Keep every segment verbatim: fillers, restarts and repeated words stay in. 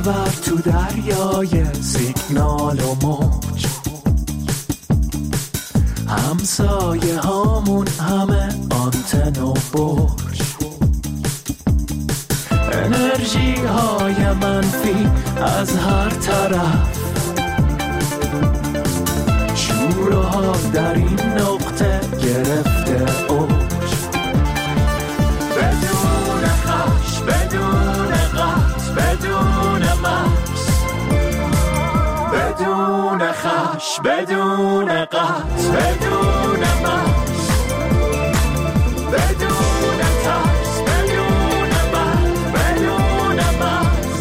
خبر تو دریای سیگنال و موج، همسایه هامون همه آنتن و برج، انرژی های منفی از هر طرف، شورها در این نقطه گرفته اوج، بدون خش، بدون قط، بدون مرز، بدون خش، بدون قط، بدون مرز، بدون ترس، بدون مرز، بدون مرز،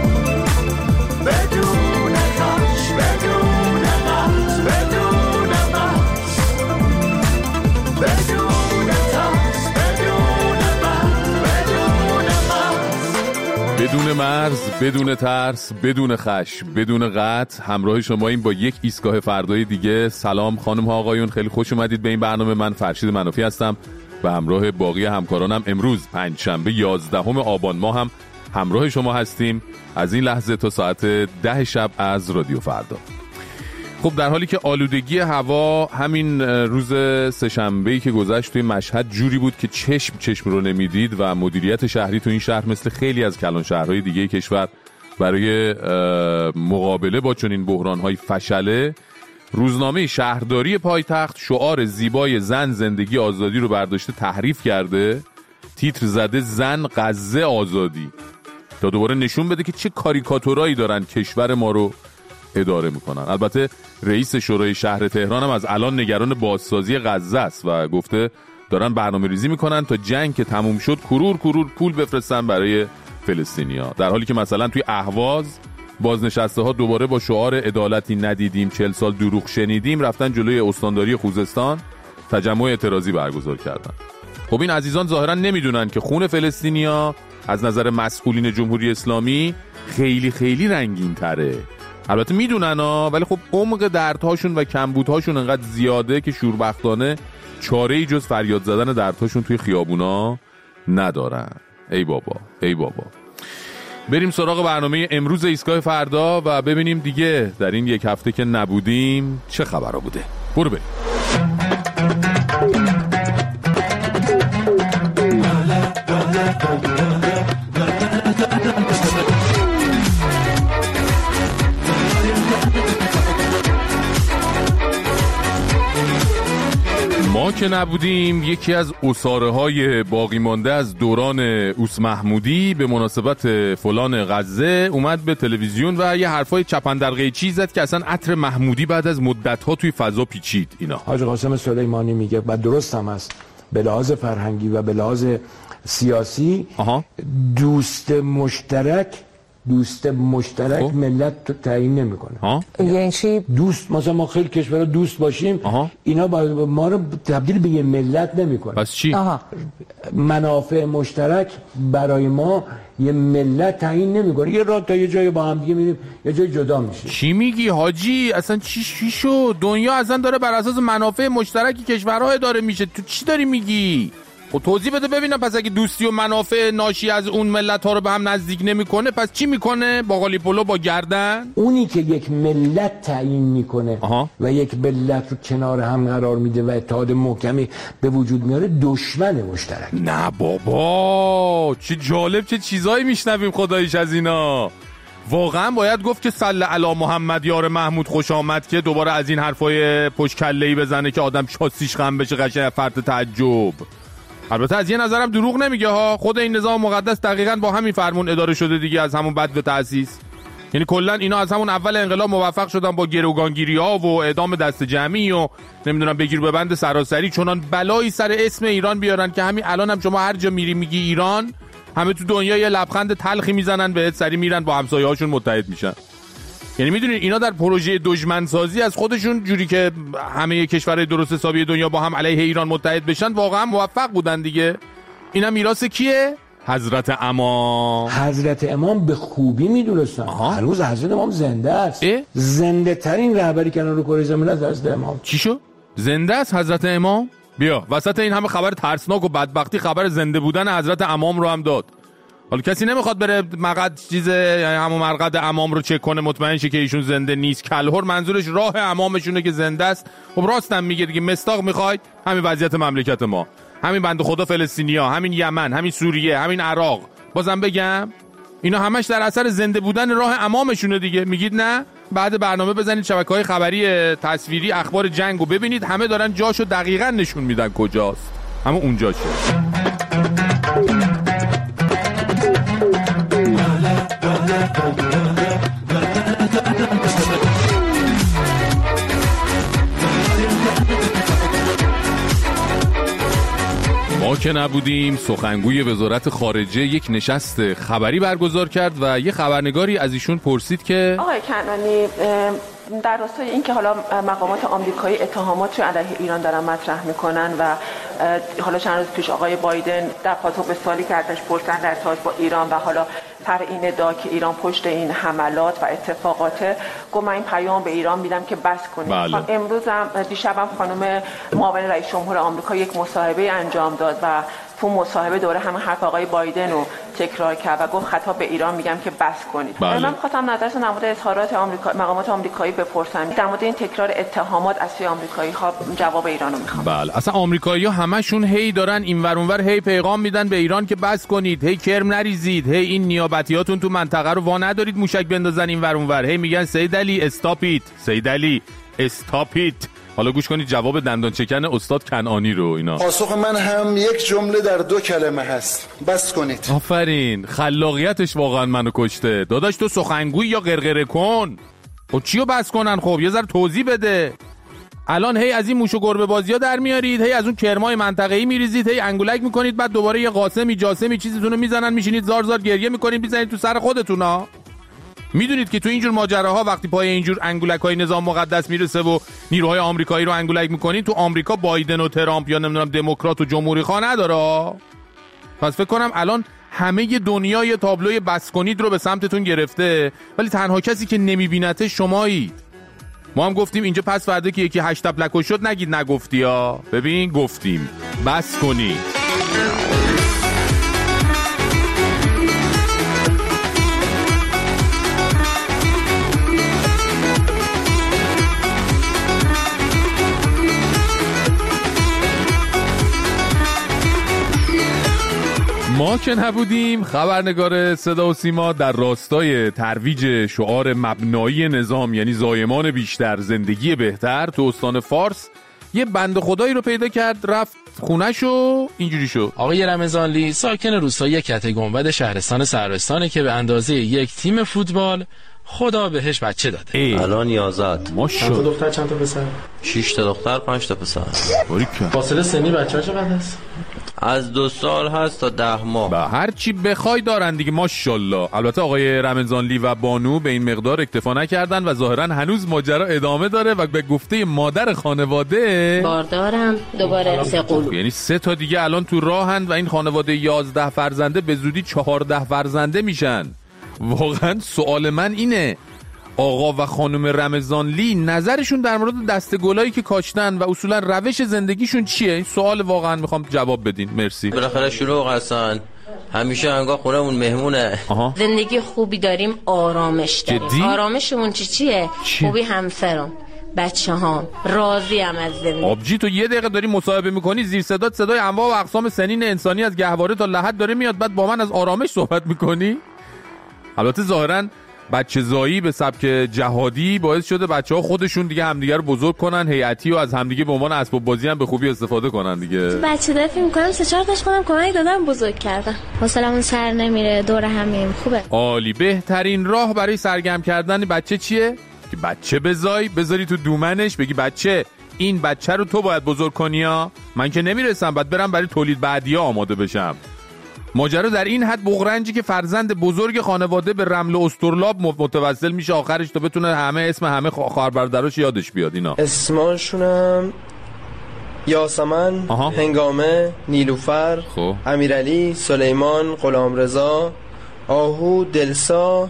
بدون خش، بدون قط، بدون مرز، بدون ترس، بدون مرز، بدون مرز، بدون مرز، بدون ترس، بدون خش، بدون قطع. همراه شما این با یک ایستگاه فردای دیگه. سلام خانم ها آقایون، خیلی خوش اومدید به این برنامه. من فرشید منافی هستم و همراه باقی همکارانم امروز پنجشنبه یازدهم آبان ماه هم همراه شما هستیم از این لحظه تا ساعت ده شب از رادیو فردا. خب در حالی که آلودگی هوا همین روز سه‌شنبه‌ای که گذشت توی مشهد جوری بود که چشم چشم رو نمیدید و مدیریت شهری تو این شهر مثل خیلی از کلان شهرهای دیگه کشور برای مقابله با چنین بحران‌های فشله، روزنامه شهرداری پایتخت شعار زیبای زن زندگی آزادی رو برداشته تحریف کرده، تیتر زده زن غزه آزادی، تا دوباره نشون بده که چه کاریکاتورایی دارن کشور ما رو اداره میکنن. البته رئیس شورای شهر تهران هم از الان نگران بازسازی غزه است و گفته دارن برنامه ریزی میکنن تا جنگ که تموم شد کرور کرور پول بفرستن برای فلسطینیا، در حالی که مثلا توی اهواز بازنشسته ها دوباره با شعار عدالتی ندیدیم چهل سال دروغ شنیدیم رفتن جلوی استانداری خوزستان تجمع اعتراضی برگزار کردن. خب این عزیزان ظاهرا نمیدونن که خون فلسطینیا از نظر مسئولین جمهوری اسلامی خیلی خیلی رنگین تره. البته میدونن ها، ولی خب عمق دردهاشون و کمبودهاشون انقدر زیاده که شوربختانه چاره‌ای جز فریاد زدن دردهاشون توی خیابونا ندارن. ای بابا ای بابا. بریم سراغ برنامه امروز ایستگاه فردا و ببینیم دیگه در این یک هفته که نبودیم چه خبرها بوده. برو بریم. ما که نبودیم یکی از اساره های باقی مانده از دوران اوس محمودی به مناسبت فلان غزه اومد به تلویزیون و یه حرفای چپندرقیچی زد که اصلا عطر محمودی بعد از مدت ها توی فضا پیچید. اینا حاج قاسم سلیمانی میگه و درست هم است، به لحاظ فرهنگی و به لحاظ سیاسی آها. دوست مشترک دوست مشترک خب. ملت تو تعیین نمیکنه. یعنی چی؟ دوست مثلا ما خیلی کشورها دوست باشیم آها. اینا با ما رو تبدیل به یه ملت نمیکنه. پس چی؟ آها. منافع مشترک برای ما یه ملت تعیین نمیکنه. یه راه تا یه جایی با هم دیگه میریم یه جای جدا میشه. چی میگی حاجی؟ اصلا چی چی شد؟ دنیا اصلا داره بر اساس منافع مشترکی کشورها اداره میشه. تو چی داری میگی؟ خب توضیح بده ببینم. پس اگه دوستی و منافع ناشی از اون ملت ها رو به هم نزدیک نمیکنه پس چی میکنه؟ با قالی پلو با گردن؟ اونی که یک ملت تعیین میکنه آها. و یک ملت رو کنار هم قرار میده و اتحاد محکمی به وجود میاره دشمن مشترک. نه بابا چه جالب، چه چیزایی میشنویم خداییش از اینا. واقعا باید گفت که صلی علی محمد یار محمود خوش آمد که دوباره از این حرفای پشت کله‌ای بزنه که آدم شاسیش خم بشه قشنگ فرط تعجب. البته از یه نظرم دروغ نمیگه ها، خود این نظام مقدس دقیقاً با همین فرمون اداره شده دیگه، از همون بعد به تأسیس. یعنی کلا اینا از همون اول انقلاب موفق شدن با گروگانگیری ها و اعدام دست جمعی و نمیدونم بگیر ببند سراسری چنان بلایی سر اسم ایران بیارن که همین الان هم شما هر جا میری میگی ایران، همه تو دنیا یه لبخند تلخی میزنن بهت، سری میرن با همسایه‌هاشون متحد میشن. یعنی میدونین اینا در پروژه دشمن سازی از خودشون جوری که همه کشورهای درست حسابی دنیا با هم علیه ایران متحد بشن واقعا موفق بودن دیگه. اینا میراث کیه؟ حضرت امام. حضرت امام به خوبی میدونستن. هنوز حضرت امام زنده است. زنده ترین رهبری کنار کره زمین است حضرت امام. چی شو؟ زنده است حضرت امام؟ بیا وسط این همه خبر ترسناک و بدبختی خبر زنده بودن حضرت امام رو هم داد. حالا کسی نمیخواد بره مقعد چیز همون مرقد عمام رو چک کنه مطمئن شه که ایشون زنده نیست. کلهر منظورش راه عمامشونه که زنده است. خب راستم میگه دیگه. مصداق میخواید؟ همین وضعیت مملکت ما، همین بنده خدا فلسطینیا، همین یمن، همین سوریه، همین عراق. بازم بگم اینا همش در اثر زنده بودن راه عمامشونه دیگه. میگید نه؟ بعد برنامه بزنید شبکه‌های خبری تصویری اخبار جنگو ببینید، همه دارن جاشو دقیقاً نشون میدن کجاست. همه اونجاشه. ما که نبودیم سخنگوی وزارت خارجه یک نشست خبری برگزار کرد و یه خبرنگاری از ایشون پرسید که آقای کنعانی در راستای این که حالا مقامات آمریکایی اتهامات رو علیه ایران دارن مطرح میکنن و حالا چند روز پیش آقای بایدن در پاسخ به سوالی که ازش پرسیدن در ارتباط با ایران و حالا سر این ادعا که ایران پشت این حملات و اتفاقات گفت من این پیام به ایران میدم که بس کنید. بله. امروز هم دیشبم خانم معاون رئیس جمهور آمریکا یک مصاحبه انجام داد و تو مصاحبه دوره همه حرف آقای بایدن رو تکرار کرد و گفت خطاب به ایران میگم که بس کنید. بله. من خواستم نظرتون در مورد اظهارات آمریکا مقامات آمریکایی بپرسم در مورد این تکرار اتهامات از سوی آمریکایی ها. جواب ایران رو میخوام. بله اصلا آمریکایی‌ها همشون هی دارن اینور اونور هی پیغام میدن به ایران که بس کنید، هی کرم نریزید، هی این نیابتیاتون تو منطقه رو وا ندارید موشک بندازن اینور اونور، هی میگن سید علی استاپیت، سید علی استاپیت. حالا گوش کنید جواب دندان چکن استاد کنعانی رو. اینا پاسخ من هم یک جمله در دو کلمه هست، بس کنید. آفرین، خلاقیتش واقعا منو کشته. داداش تو سخنگوی یا غرغره کن. خب چیو بس کنن؟ خب یه ذره توضیح بده. الان هی از این موش و گربه بازی‌ها در میارید، هی از اون کرمای منطقه‌ای میریزید، هی انگولک میکنید، بعد دوباره یه قاسمی جاسمی چیزیتون رو میزنن، میشینید زار زار گریه میکنید، میزنید تو سر خودتونا. میدونید که تو اینجور ماجراها وقتی پای اینجور انگولک‌های نظام مقدس میرسه و نیروهای آمریکایی رو انگولک میکنید، تو آمریکا بایدن و ترامپ یا نمیدونم دموکرات و جمهوری خواه نداره. پس فکر کنم الان همه دنیا یه تابلوی بس کنید رو به سمتتون گرفته، ولی تنها کسی که نمیبینته شمایید. ما هم گفتیم اینجا پس فردا که یکی هشت تپلکو شد نگید نگفتی ها. ببین گفتیم بس کنید. ما که نبودیم خبرنگار صدا و سیما در راستای ترویج شعار مبنایی نظام یعنی زایمان بیشتر زندگی بهتر تو استان فارس یه بنده خدایی رو پیدا کرد، رفت خونه‌شو اینجوری شد. آقای رمضانلی ساکن روستای کته گنبد شهرستان سروستانه که به اندازه یک تیم فوتبال خدا بهش بچه داده. الان یازده. ماشاءالله. چند تا دختر چند تا پسر؟ شش تا دختر پنج تا پسر. باریکلا. فاصله سنی بچه‌ها چقدر هست؟ از دو سال هست تا ده ماه. با هر چی بخوای دارن دیگه ماشاءالله. البته آقای رمضانلی و بانو به این مقدار اکتفا نکردن و ظاهرا هنوز ماجرا ادامه داره و به گفته مادر خانواده باردارم دوباره سه قلو، یعنی سه تا دیگه الان تو راهن و این خانواده یازده فرزنده به زودی چهارده فرزنده میشن. واقعا سوال من اینه آقا و خانم رمضانلی نظرشون در مورد دسته گلایی که کاشتن و اصولا روش زندگیشون چیه؟ این سوال واقعا میخوام جواب بدین. مرسی. بالاخره شلوغ هستن، همیشه انگار خونمون مهمونه. آها. زندگی خوبی داریم، آرامش داریم. جدی؟ آرامشمون چی چیه؟ چی؟ خوبی همسرم، بچه ها، راضی هم از زندگی. آبجی تو یه دقیقه داری مصاحبه میکنی، زیر صدات صدای انواع و اقسام سنین انسانی از گهواره تا لحد داره میاد، بعد با من از آرامش صحبت میکنی؟ البته ظاهراً بچه زایی به سبک جهادی باعث شده بچه ها خودشون دیگه همدیگه رو بزرگ کنن، هیئتی و از همدیگه به عنوان اسباب بازی هم به خوبی استفاده کنن دیگه. بچه دار فیلم کنم سه چهار تاش کنم کمک دادم بزرگ کردم، حوصله‌مون سر نمیره، دور همیم خوبه. عالی. بهترین راه برای سرگرم کردن بچه چیه؟ که بچه بزای بذاری تو دومنش بگی بچه این بچه رو تو باید بزرگ کنی ها، من که نمیرسم، بعد برم برای تولید بعدی ها آماده بشم. ماجرا در این حد بغرنجی که فرزند بزرگ خانواده به رمل و استرلاب متوسل میشه آخرش تا بتونه همه اسم همه خواهر برادراش یادش بیاد. اینا اسمشونم یاسمن، آها. هنگامه، نیلوفر، خب. امیرعلی، سلیمان، غلامرضا، آهو، دلسا.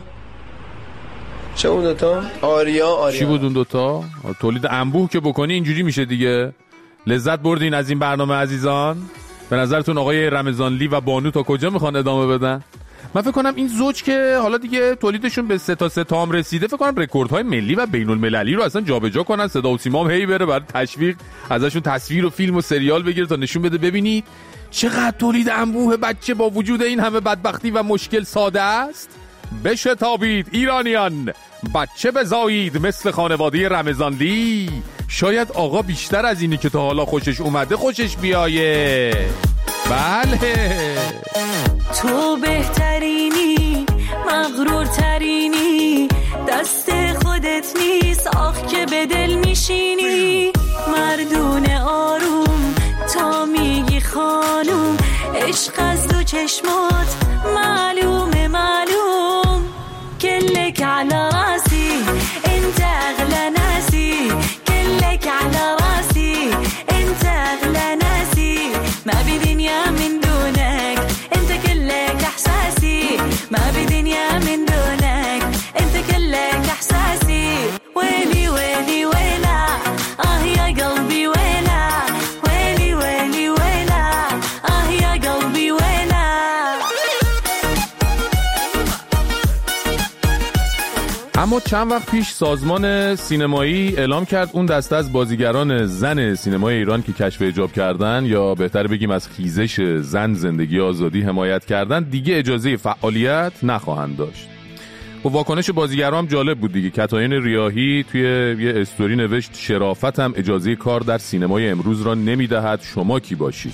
چه اون دوتا؟ آریا. آریا چی بود اون دوتا؟ تولید انبوه که بکنی اینجوری میشه دیگه. لذت بردین از این برنامه عزیزان؟ به نظرتون آقای رمضانلی و بانو تا کجا میخوان ادامه بدن؟ من فکر کنم این زوج که حالا دیگه تولیدشون به سه تا سه تام رسیده، فکر کنم رکوردهای ملی و بین المللی رو اصلا جابجا کنن. صدا و سیما هم هی بره برای تشویق ازشون تصویر و فیلم و سریال بگیره تا نشون بده ببینید چقدر تولید انبوه بچه با وجود این همه بدبختی و مشکل ساده است. بشتابید ایرانیان، بچه بزایید مثل خانواده رمضانلی. شاید آقا بیشتر از اینی که تا حالا خوشش اومده خوشش بیایه. بله تو بهترینی، مغرورترینی، دست خودت نیست آخ که به دل میشینی. مردون آروم تا میگی خانوم، عشق از دو چشمات معلومه معلوم. كلك على راسي انت اغلى ناسي، كلك على راسي انت اغلى ناسي. ما بدنيا من دونك انت كلك احساسي، ما بدنيا من دونك انت كلك احساسي. ويلي ويلي ويلا اه يا قلبي ويلا، ويلي ويلي ويلا اه يا قلبي ويلا. اما چند وقت پیش سازمان سینمایی اعلام کرد اون دسته از بازیگران زن سینمای ایران که کشف حجاب کردن، یا بهتر بگیم از خیزش زن زندگی آزادی حمایت کردن، دیگه اجازه فعالیت نخواهند داشت. و واکنش بازیگران هم جالب بود دیگه. کتایین ریاحی توی یه استوری نوشت شرافتم اجازه کار در سینمای امروز را نمیدهد، شما کی باشی؟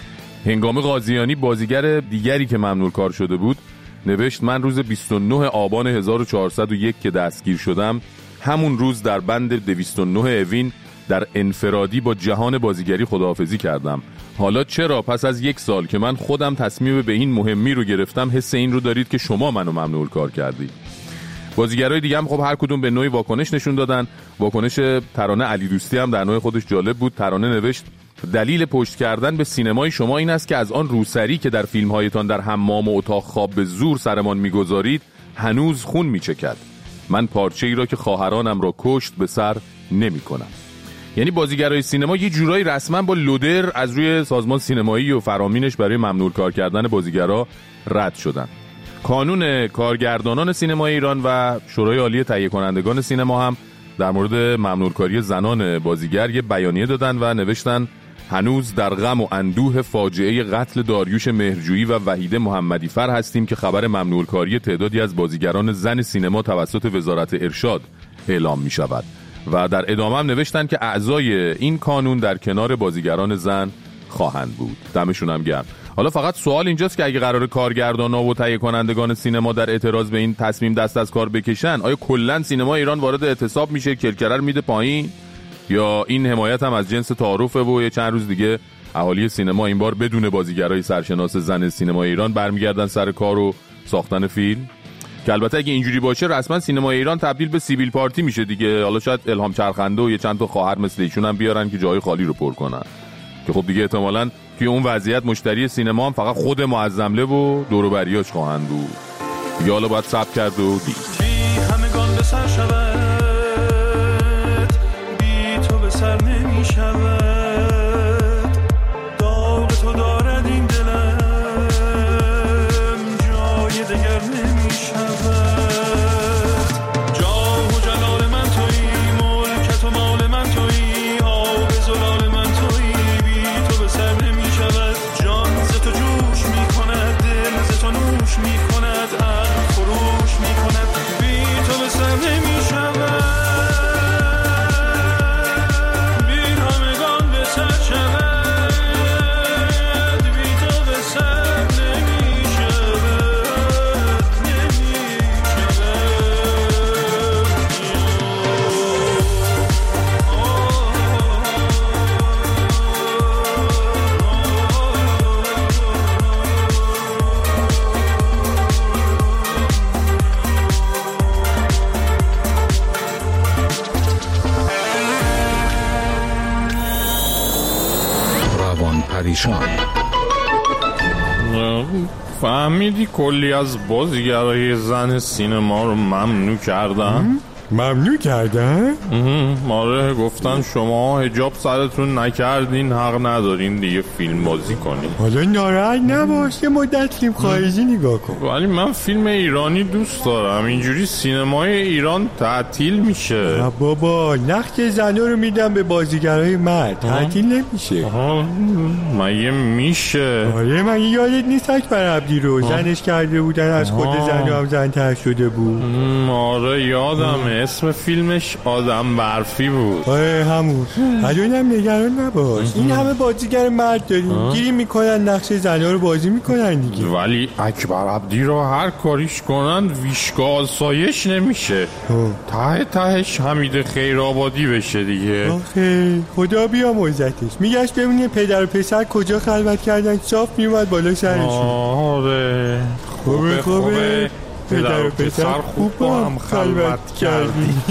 هنگام قاضیانی بازیگر دیگری که ممنوع کار شده بود نوشت من روز بیست و نه آبان هزار و چهارصد و یک که دستگیر شدم، همون روز در بند دویست و نه اوین در انفرادی با جهان بازیگری خداحافظی کردم. حالا چرا پس از یک سال که من خودم تصمیم به این مهمی رو گرفتم حس این رو دارید که شما منو ممنوع کار کردید؟ بازیگرای دیگه هم خب هر کدوم به نوعی واکنش نشون دادن. واکنش ترانه علی دوستی هم در نوع خودش جالب بود. ترانه نوشت دلیل پشت کردن به سینمای شما این است که از آن روسری که در فیلم‌هایتان در حمام و اتاق خواب به زور سرمان می‌گذارید هنوز خون می‌چکد. من پارچه‌ای را که خواهرانم را کشت به سر نمی‌کنم. یعنی بازیگرای سینما یه جورایی رسما با لودر از روی سازمان سینمایی و فرامینش برای ممنوع کار کردن بازیگرا رد شدن. کانون کارگردانان سینمای ایران و شورای عالی تهیه کنندگان سینما هم در مورد ممنوع کاری زنان بازیگر یه بیانیه دادن و نوشتن هنوز در غم و اندوه فاجعه قتل داریوش مهرجویی و وحیده محمدی فر هستیم که خبر ممنوع کاری تعدادی از بازیگران زن سینما توسط وزارت ارشاد اعلام می شود. و در ادامه هم نوشتن که اعضای این کانون در کنار بازیگران زن خواهند بود. دمشون هم گرم. حالا فقط سوال اینجاست که اگه قرار کارگردانا و تهیه کنندگان سینما در اعتراض به این تصمیم دست از کار بکشن، آیا کلا سینما ایران وارد اعتصاب میشه، کرکرر میده پایین، یا این حمایت هم از جنس تعارفه و یه چند روز دیگه اهالی سینما این بار بدون بازیگرای سرشناس زن سینما ایران برمیگردن سر کار و ساختن فیلم؟ که البته اگه اینجوری باشه رسما سینما ایران تبدیل به سیبیل پارتی میشه دیگه. حالا شاید الهام چرخنده و یه چند تا خواهر مثل ایشون هم بیارن که جای خالی رو پر کنن، که خب دیگه احتمالاً توی اون وضعیت مشتری سینما هم فقط خود معظمله و دور و بریاش خواهند بود. یا حالا باید صبر کرد و دید. بی همگان به سر شود، بی تو به سر نمی شود، داغ تو دارد این دلم جای دگر نمی شود. جاه و جلال من تویی، ملکت و مال من تویی، آب زلال من تویی، بی تو به سر نمی شود. جان ز تو جوش می کند، دل ز تو نوش می کند، عقل خروش می کند، بی تو به سر نمی شود. بی همگان به سر شود، بی تو به سر نمی شود، نمی روان پریشان. فهمیدی کلی از بازیگرای زن سینما رو ممنوع کردن؟ ممنوع کردن؟ آره گفتن شما حجاب سرتون نکردین حق ندارین دیگه فیلم بازی کنین. حالا ناراحت نباش یه مدت فیلم خارجی نگاه کن. ولی من فیلم ایرانی دوست دارم، اینجوری سینمای ایران تعطیل میشه. بابا نقش زنا رو میدم به بازیگرای مرد، تعطیل نمیشه. مگه میشه؟ آره مگه یادت نیست اکبر عبدی رو زنش کرده بودن از خود زن هم زن تر شده بود؟ آره یادمه، اسم فیلمش آدم برفی بود. آره همون. الانم نگران نباش، این همه بازیگر مرد داریم گیری میکنن نقش زنا رو بازی میکنن دیگه. ولی اکبر عبدی رو هر کاریش کنن ویشگاه آسایش نمیشه، ته تهش حمید خیرآبادی بشه دیگه. آخه خدا بیا موزتش، میگشت ببینه پدر و پسر کجا خلوت کردن صاف میومد بالا سرشون. آره خوبه خوبه پدر و پسر خوب با هم خلوت کردیم.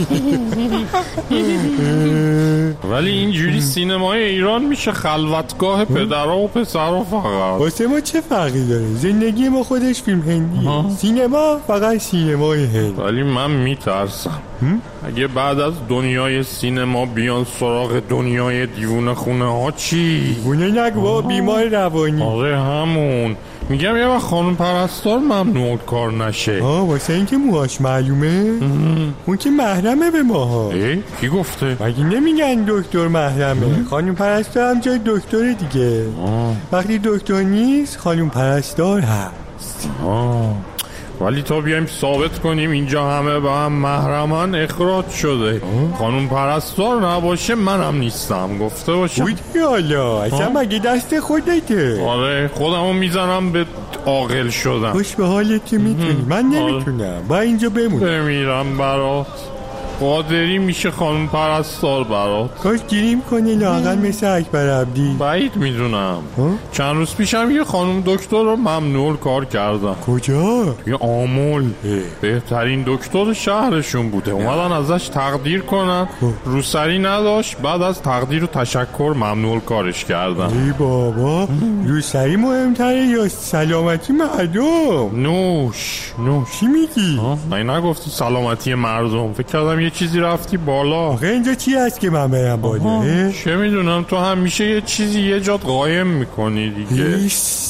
ولی اینجوری سینمای ایران میشه خلوتگاه پدر و پسر و فقط. واسه ما چه فرقی داره؟ زندگی ما خودش فیلم هندیه، سینما فقط سینمای هند. ولی من میترسم اگه بعد از دنیای سینما بیان سراغ دنیای دیوونه خونه ها چی؟ دیوونه نگو بیمار روانی. آره همون میگم یه وقت خانم پرستار ممنوع کار نشه. آه واسه اینکه موهاش معلومه؟ اون که محرمه به ماها. ای کی گفته؟ مگه نمیگن دکتر محرمه؟ خانم پرستار هم جای دکتر دیگه. آه. وقتی دکتر نیست خانم پرستار هست. آه. ولی تا بیایم ثابت کنیم اینجا همه با هم محرمان اخراج شده، خانم پرستار نباشه منم نیستم گفته باشم. بودی حالا اصلا مگه دست خودته؟ آره خودمو میزنم به عاقل شدم. خوش به حالت که میتونی، من نمیتونم، با اینجا بمونم. بمیرم برات. قادری میشه خانم پرستار برات. کاش گیریم کنی لااقل مثل اکبر عبدی. بعید میدونم. چند روز پیشم یه خانم دکتر رو ممنوع کار کردن. کجا؟ یه آمول بهترین دکتر شهرشون بوده، اومدن ازش تقدیر کنن، روسری نداشت، بعد از تقدیر و تشکر ممنوع کارش کردن. ای بابا روسری مهمتره یا سلامتی مردم؟ نوش نوش. چی میگی؟ من نگفتی سلامتی مردم، فکر کردم یه چیزی رفتی بالا. آخه اینجا چی هست که من برم بالا؟ چه میدونم، تو همیشه یه چیزی یه جات قایم میکنی دیگه.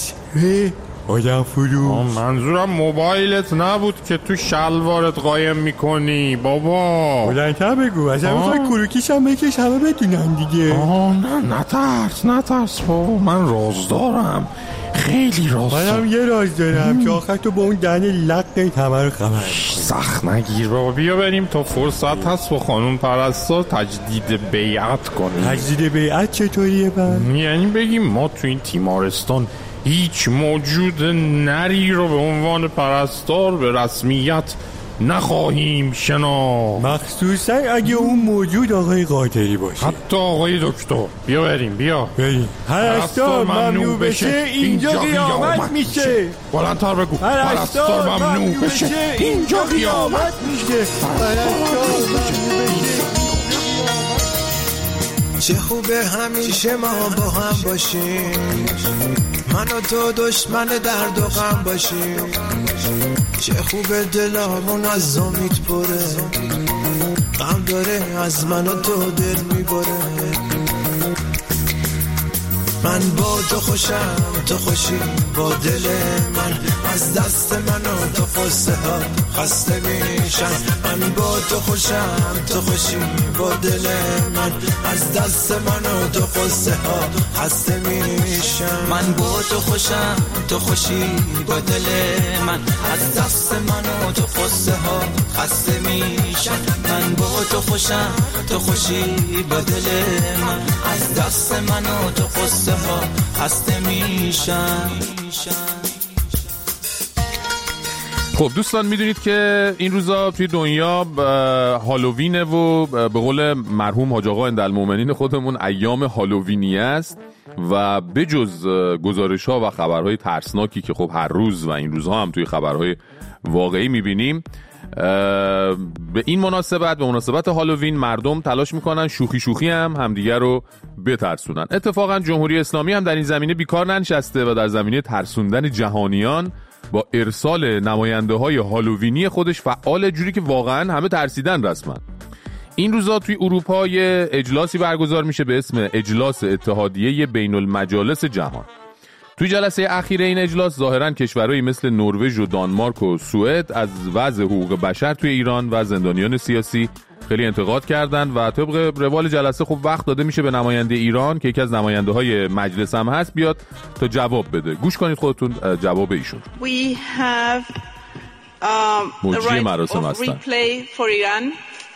آدم فروش. منظورم موبایلت نبود که تو شلوارت قایم میکنی بابا. بلندتر بگو، اصلا میخوای کروکیش هم بکش همه بدونن دیگه. آه نه نترس نترس بابا، من راز دارم، خیلی راز. منم یه راز دارم که آخر تو با اون دهن لقت همه رو خبر. سخت نگیر بابا، بیا بریم تا فرصت هست با خانم پرستار تجدید بیعت کنیم. تجدید بیعت چطوریه بند؟ یعنی بگیم ما تو این تیمارستان هیچ موجود نری رو به عنوان پرستار به رسمیت نخواهیم شناخت، مخصوصا اگه اون موجود آقای قادری باشه، حتی آقای دکتر. بیا بریم بیا بریم. پرستار ممنوع بشه اینجا قیامت میشه. بلندتر بگو. پرستار ممنوع بشه اینجا قیامت میشه. پرستار ممنوع بشه. چه خوبه همیشه ما با هم باشیم، من و تو دشمن درد و غم باشیم. چه خوبه دلامون از امید پره، غم داره از من و تو دل میبره. من با تو خوشم تو خوشی با دل من، از دست من و تو خسته ها خسته میشن. من با تو خوشم تو خوشی با دل من، از دست من و تو خسته ها خسته میشن. من با تو خوشم تو خوشی با دل من، از دست من و تو خسته ها خسته میشن. من با تو خوشم تو خوشی با دل من، از دست من و تو خسته ها خسته میشن. خب دوستان میدونید که این روزا توی دنیا هالووینه و به قول مرحوم حاج آقا اندالمومنین خودمون ایام هالووینی است و بجز گزارش ها و خبرهای ترسناکی که خب هر روز و این روزها هم توی خبرهای واقعی میبینیم، به این مناسبت به مناسبت هالووین مردم تلاش میکنن شوخی شوخی هم همدیگر رو بترسونن. اتفاقا جمهوری اسلامی هم در این زمینه بیکار ننشسته و در زمینه ترسوندن جهانیان با ارسال نماینده‌های هالووینی خودش فعال، جوری که واقعا همه ترسیدن رسما. این روزا توی اروپا یه اجلاسی برگزار میشه به اسم اجلاس اتحادیه بین المجالس جهان. توی جلسه اخیر این اجلاس ظاهراً کشورهایی مثل نروژ و دانمارک و سوئد از وضع حقوق بشر توی ایران و زندانیان سیاسی خیلی انتقاد کردن و طبق روال جلسه خب وقت داده میشه به نماینده ایران که یکی از نماینده های مجلس هم هست بیاد تا جواب بده. گوش کنید خودتون جواب ایشون. We have um, the right of replay for Iran.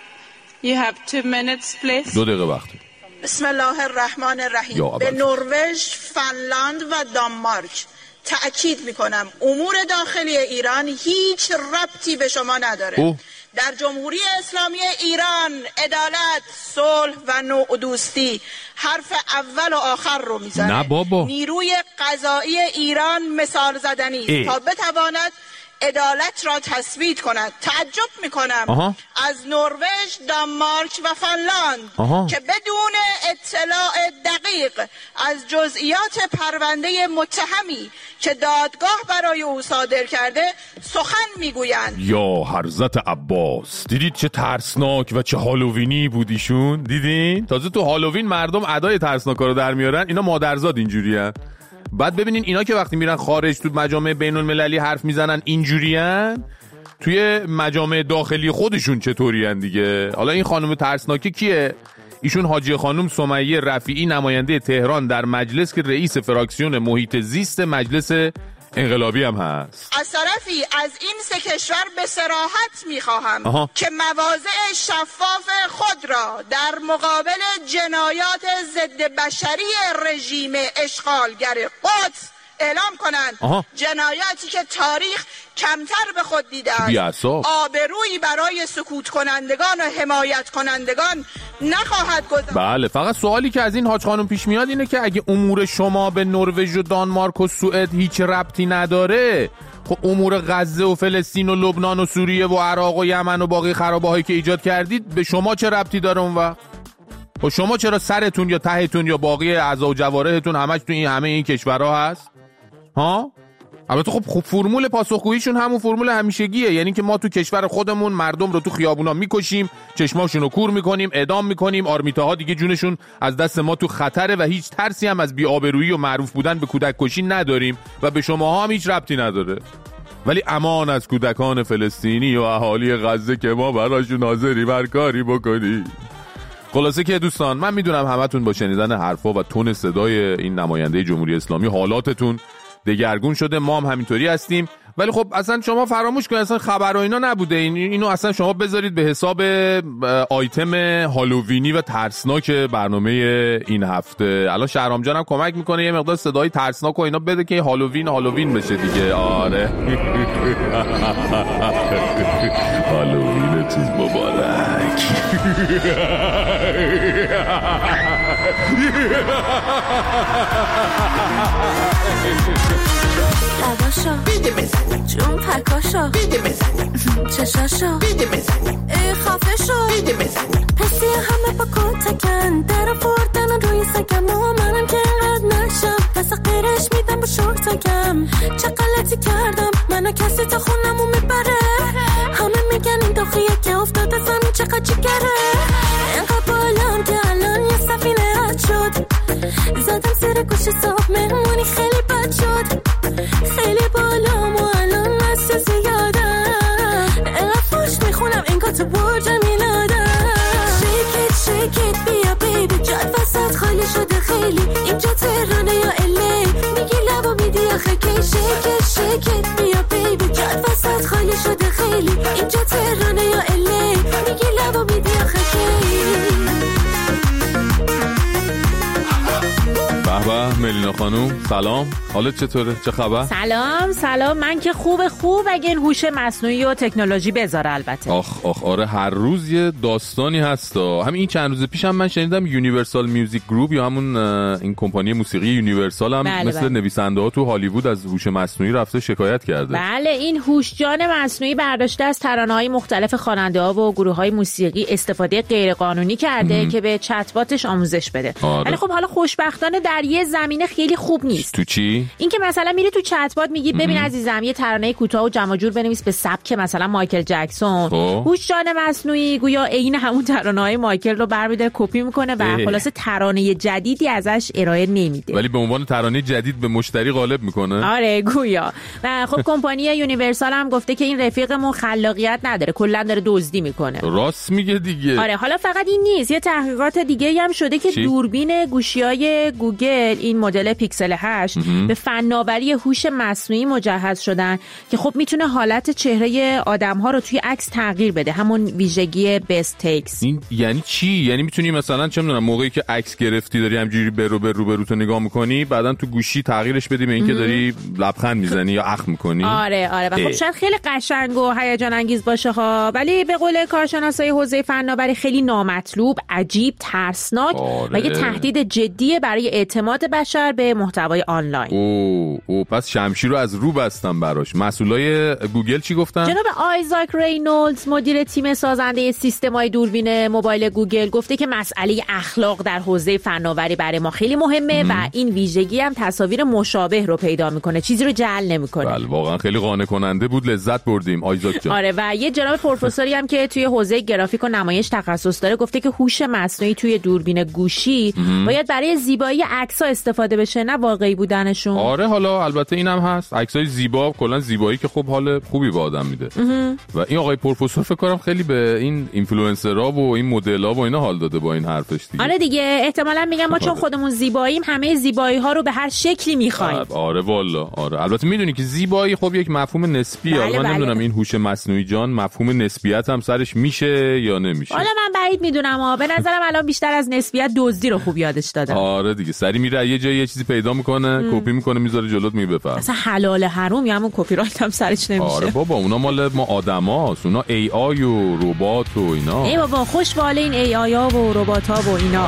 You have two minutes, please. دو دقیقه وقت. بسم الله الرحمن الرحیم. به نروژ، فنلاند و دانمارک تأکید میکنم امور داخلی ایران هیچ ربطی به شما نداره. اوه. در جمهوری اسلامی ایران عدالت، صلح و نوع دوستی حرف اول و آخر رو میزنه. نه بابا. نیروی قضایی ایران مثال زدنی است تا بتواند عدالت را تثبیت کند. تعجب میکنم آها. از نروژ، دانمارک و فنلاند آها. که بدون اطلاع دقیق از جزئیات پرونده متهمی که دادگاه برای او صادر کرده سخن میگویند. یا حضرت عباس، دیدید چه ترسناک و چه هالووینی بودیشون؟ دیدین؟ تازه تو هالووین مردم ادای ترسناکا رو در میارن، اینا مادرزاد اینجوریه. بعد ببینین اینا که وقتی میرن خارج تو مجامع بین المللی حرف میزنن اینجورین، توی مجامع داخلی خودشون چطورین دیگه. حالا این خانم ترسناکی کیه؟ ایشون حاجی خانم سمیه رفیعی، نماینده تهران در مجلس که رئیس فراکسیون محیط زیست مجلس انقلابی هم هست. از طرفی از این سه کشور به صراحت میخواهم آها. که مواضع شفاف خود را در مقابل جنایات ضد بشری رژیم اشغالگر قدس اعلام کنند. آها. جنایاتی که تاریخ کمتر به خود دیده است، آبرویی برای سکوت کنندگان و حمایت کنندگان نخواهد گذاشت. بله، فقط سوالی که از این حاج خانم پیش میاد اینه که اگه امور شما به نروژ و دانمارک و سوئد هیچ ربطی نداره، خب امور غزه و فلسطین و لبنان و سوریه و عراق و یمن و باقی خرابه‌هایی که ایجاد کردید به شما چه ربطی داره اون وقت؟ خب شما چرا سرتون یا تهتون یا باقی اعضا و جوارحتون همش تو این همه این کشورها هست؟ ها؟ البته خب خب فرمول پاسخگوییشون همون فرمول همیشگیه، یعنی که ما تو کشور خودمون مردم رو تو خیابونا میکشیم، چشماشون رو کور میکنیم، اعدام میکنیم، آرمیتاها دیگه جونشون از دست ما تو خطره و هیچ ترسی هم از بی‌آبرویی و معروف بودن به کودک کشی نداریم و به شماها هم هیچ ربطی نداره. ولی امان از کودکان فلسطینی و اهالی غزه که ما براشون حاضری هر کاری بکنی. خلاصه که دوستان، من میدونم همتون با شنیدن حرفا و تون صدای این نماینده جمهوری اسلامی حالاتتون دگرگون شده، ما هم همینطوری هستیم، ولی خب اصلا شما فراموش کنید اصلا خبر و اینا نبوده. این اینو اصلا شما بذارید به حساب آیتم هالووینی و ترسناک برنامه این هفته. الان شهرام جانم کمک میکنه یه مقدار صدای ترسناک و اینا بده که هالووین هالووین بشه دیگه. آره هالووین توز مبارک. لباشو بیده بزنی، جون پکاشو بیده بزنی، چشاشو بیده بزنی، ای خفشو بیده بزنی، پسی همه با کتکن در فردن روی سگم و منم که اینقدر نشم پس غیرش میدم با شورتکم. چه غلطی کردم منو کسی تا خونمو میبره، همه میگن این داخیه که افتاده زمین چقدر جگره، اینقدر بالام که الان یه سفینه رد شد، زدم زیر گوش صاحب مهمونی خیلی بد شد، خیلی بالام و الان مسته زیادم، اینقدر فوش میخونم اینگاه تو برج میلادم. شیکت شیکت بیا بیبی جاد وسط خالی شده خیلی، اینجا تهرانه یا الی میگی لبا میدی آخه کی. شیکت شیکت بیا بیبی جاد وسط خالی شده خیلی، اینجا تهرانه یا الی میگی لبا میدی آخه کی. به ملینا خانوم سلام، حالت چطوره؟ چه خبر؟ سلام سلام، من که خوب خوب اگه این هوش مصنوعی و تکنولوژی بذاره البته. آخ آخ آره، هر روز یه داستانی هستا. همین این چند روز پیش هم من شنیدم یونیورسال میوزیک گروپ یا همون این کمپانی موسیقی یونیورسال هم بله مثل بله. نویسنده ها تو هالیوود از هوش مصنوعی رفته شکایت کرده. بله، این هوش جان مصنوعی برداشته از ترانه‌های مختلف خواننده‌ها و گروه‌های موسیقی استفاده غیرقانونی کرده ام. که به چت باتش آموزش بده. ولی آره. خب حالا خوشبختانه در یه زمین زمینه خیلی خوب نیست. تو چی؟ این که مثلا میری تو چت بات میگی ببین عزیزم یه ترانه کوتاه و جمع جور بنویس به سبک مثلا مایکل جکسون، هوش جان مصنوعی گویا عین همون ترانه‌های مایکل رو برمی‌داره کپی میکنه و خلاصه ترانه جدیدی ازش ارائه نمیده، ولی به عنوان ترانه جدید به مشتری غالب میکنه. آره گویا. و خب کمپانی یونیورسال هم گفته که این رفیقمون خلاقیت نداره، کلا داره دزدی میکنه. راست میگه دیگه. آره حالا فقط این نیست، یه تحقیقات دیگه هم شده که چی؟ دوربین گوشی‌های گوگل این مدل پیکسل هشت به فناوری هوش مصنوعی مجهز شدن که خب میتونه حالت چهره آدم‌ها رو توی عکس تغییر بده، همون ویژگی بیست تیکس. این یعنی چی؟ یعنی میتونی مثلا چه میدونم موقعی که عکس گرفتی داری همجوری برو به رو به رو تو نگاه میکنی، بعدن تو گوشی تغییرش بدی به اینکه داری لبخند میزنی یا اخم میکنی. آره آره و خب شاید خیلی قشنگ و هیجان انگیز باشه ها، ولی به قول کارشناسای حوزه فناوری خیلی نامطلوب، عجیب، ترسناک آره. و یه تهدید جدیه برای اعتماد بشر به محتوای آنلاین. او او پس شمشیر رو از رو بستن براش. مسئولای گوگل چی گفتن؟ جناب آیزاک رینولدز مدیر تیم سازنده سیستم‌های دوربین موبایل گوگل گفته که مسئله اخلاق در حوزه فناوری برای ما خیلی مهمه و این ویژگی هم تصاویر مشابه رو پیدا میکنه، چیزی رو جعل نمیکنه. بله واقعا خیلی قانع کننده بود، لذت بردیم آیزاک جان. آره و یه جناب پروفسوری هم که توی حوزه گرافیک و نمایش تخصص داره گفته که هوش مصنوعی توی دوربین گوشی باید برای زیبایی عکس‌ها استفاده بشه نه واقعی بودنشون. آره حالا البته اینم هست، عکسای زیبا کلا زیبایی که خب حال خوبی به آدم میده. و این آقای پروفسور فکر کنم خیلی به این اینفلوئنسرها و این مدل‌ها و اینا حال داده با این حرفش دیگه. آره دیگه احتمالاً میگم ما چون خودمون زیباییم همه زیبایی‌ها رو به هر شکلی می‌خوایم. آره والا آره. البته میدونی که زیبایی خب یک مفهوم نسبیه. بله من بله. نمیدونم این هوش مصنوعی جان مفهوم نسبیت هم سرش میشه یا نمیشه. حالا من بعید میدونم ها، به نظرم الان بیشتر از نسبیت دزدی رو خوب یادش دادم. آره دیگه سری میره یه جایی یه چیزی پیدا میکنه کپی میکنه میذاره جلوت میگه بفرم. اصلا حلال حروم یا همون کپی رایت هم سرش نمیشه. آره بابا اونا مال ما آدماست، اونا ای آی و ربات و اینا. ای بابا خوش به حال این ای آی ها و ربات ها و اینا.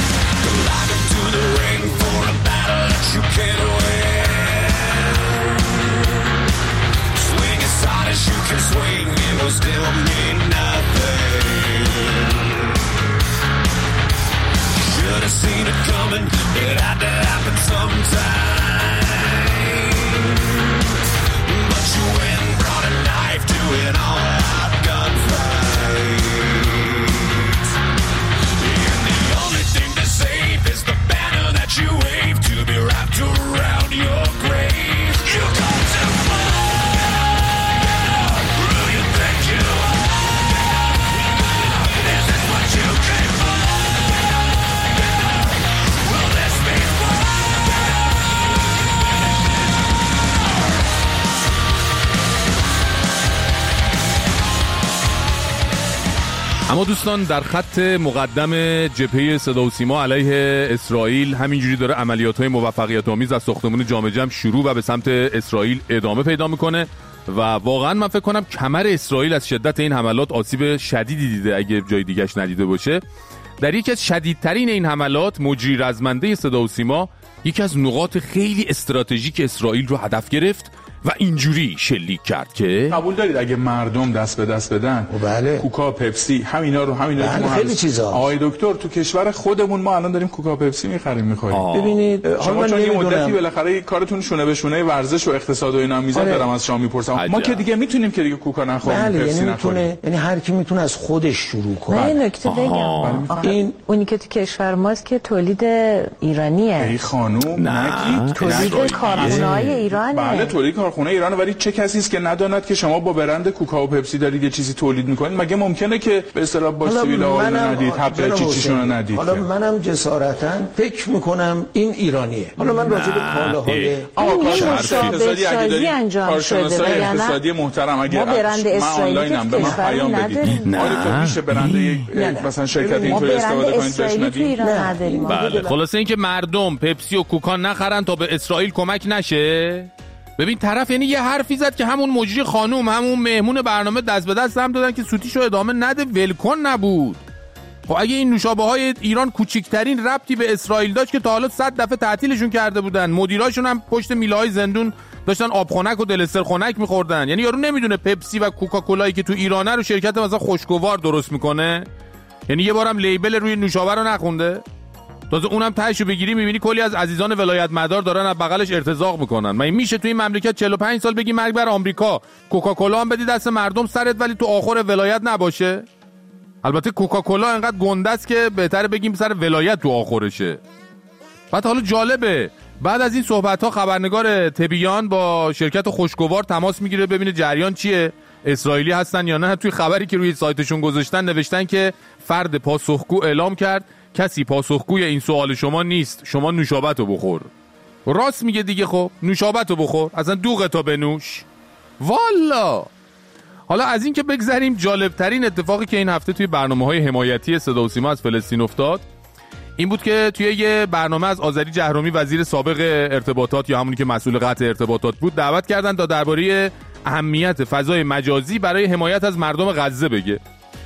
Seen it coming, it had to happen sometime. But you went and brought a knife to an all-out gunfight. And the only thing to save is the banner that you wave to be wrapped around your grave. You go too far. Who you think you are? Is this what you came for? اما دوستان در خط مقدم جبهه صدا و سیما علیه اسرائیل همینجوری داره عملیات‌های موفقیت آمیز از ساختمان جام جم شروع و به سمت اسرائیل ادامه پیدا میکنه و واقعا من فکر کنم کمر اسرائیل از شدت این حملات آسیب شدیدی دیده اگه جای دیگه‌اش ندیده باشه. در یکی از شدیدترین این حملات مجری رزمنده صدا و سیما یکی از نقاط خیلی استراتژیک اسرائیل رو هدف گرفت و اینجوری شلیک کرد که قبول دارید اگه مردم دست به دست بدن بله. کوکا پپسی همینا رو همینا بله. رو خیلی چیزا آقای دکتر تو کشور خودمون ما الان داریم کوکا پپسی می‌خریم می‌خوریم. ببینید شما چون یه مدتی بالاخره کارتون شونه به شونه ورزش و اقتصاد و اینا میذارم آره. دارم از شما میپرسم ما که دیگه میتونیم که دیگه کوکا نخوریم بله. پپسی یعنی نخوریم. میتونه یعنی هر کی میتونه از خودش شروع کنه. من نکته بگم این اونی که تو کشور ماست که تولید ایرانیه. ای خانوم نگید تولید کارخونه‌های ایرانه. بله تولید کارخونه ایرانه ولی چه کسی است که نداند که شما با برند کوکا و پپسی دارید یه چیزی تولید میکنید؟ مگه ممکنه که به اصطلاح با سیبیل آیل ندید حق چیچیشون رو ندید؟ حالا منم جسارتاً فکر میکنم این ایرانیه. حالا من راجع به کالاهای آقا کارشناس اقتصادی اگه دارید کارشناسای اقتصادی محترم اگه برند اسرائیلی به من پیام بدید آره تو میشه برند مثلا شرکت اینطوری استفاده کنید بهش ندید. بله خلاصه اینکه مردم پپسی و کوکا نخرن تا به اسرائیل کمک نشه. ببین طرف یعنی یه حرفی زد که همون مجری خانوم همون مهمون برنامه دست به دست هم دادن که سوتیشو ادامه نده ولکن نبود. خب اگه این نوشابه‌های ایران کوچکترین ربطی به اسرائیل داشت که تا حالا صد دفعه تعطیلشون کرده بودن، مدیراشون هم پشت میله‌های زندون داشتن آبخنک و دلستر خنک می‌خوردن. یعنی یارو نمیدونه پپسی و کوکاکولایی که تو ایرانه رو شرکت مثلا خوشگوار درست میکنه؟ یعنی یه بارم لیبل روی نوشابه رو نخونده؟ تازه اونم تهشو بگیری میبینی کلی از عزیزان ولایت مدار دارن از بغلش ارتزاق میکنن. من میشه تو این مملکت چهل و پنج سال بگی مرگ بر آمریکا، کوکاکولا هم بدی دست مردم سرت ولی تو آخر ولایت نباشه؟ البته کوکاکولا انقدر گنده است که بهتره بگیم سر ولایت تو آخرشه. بعد حالا جالبه بعد از این صحبت‌ها خبرنگار تبیان با شرکت خوشگوار تماس میگیره ببینه جریان چیه، اسرائیلی هستن یا نه. توی خبری که روی سایتشون گذاشتن نوشتن که فرد پاسخگو اعلام کرد کسی پاسخگوی این سوال شما نیست، شما نوشابتو بخور. راست میگه دیگه، خب نوشابتو بخور، اصلا دوغتو بنوش. والا حالا از این که بگذریم، جالبترین اتفاقی که این هفته توی برنامه‌های حمایتی صدا و سیما از فلسطین افتاد این بود که توی یه برنامه از آذری جهرومی وزیر سابق ارتباطات یا همونی که مسئول قطع ارتباطات بود دعوت کردن تا درباره اهمیت فضای مجازی برای حمایت از مردم غزه بگه.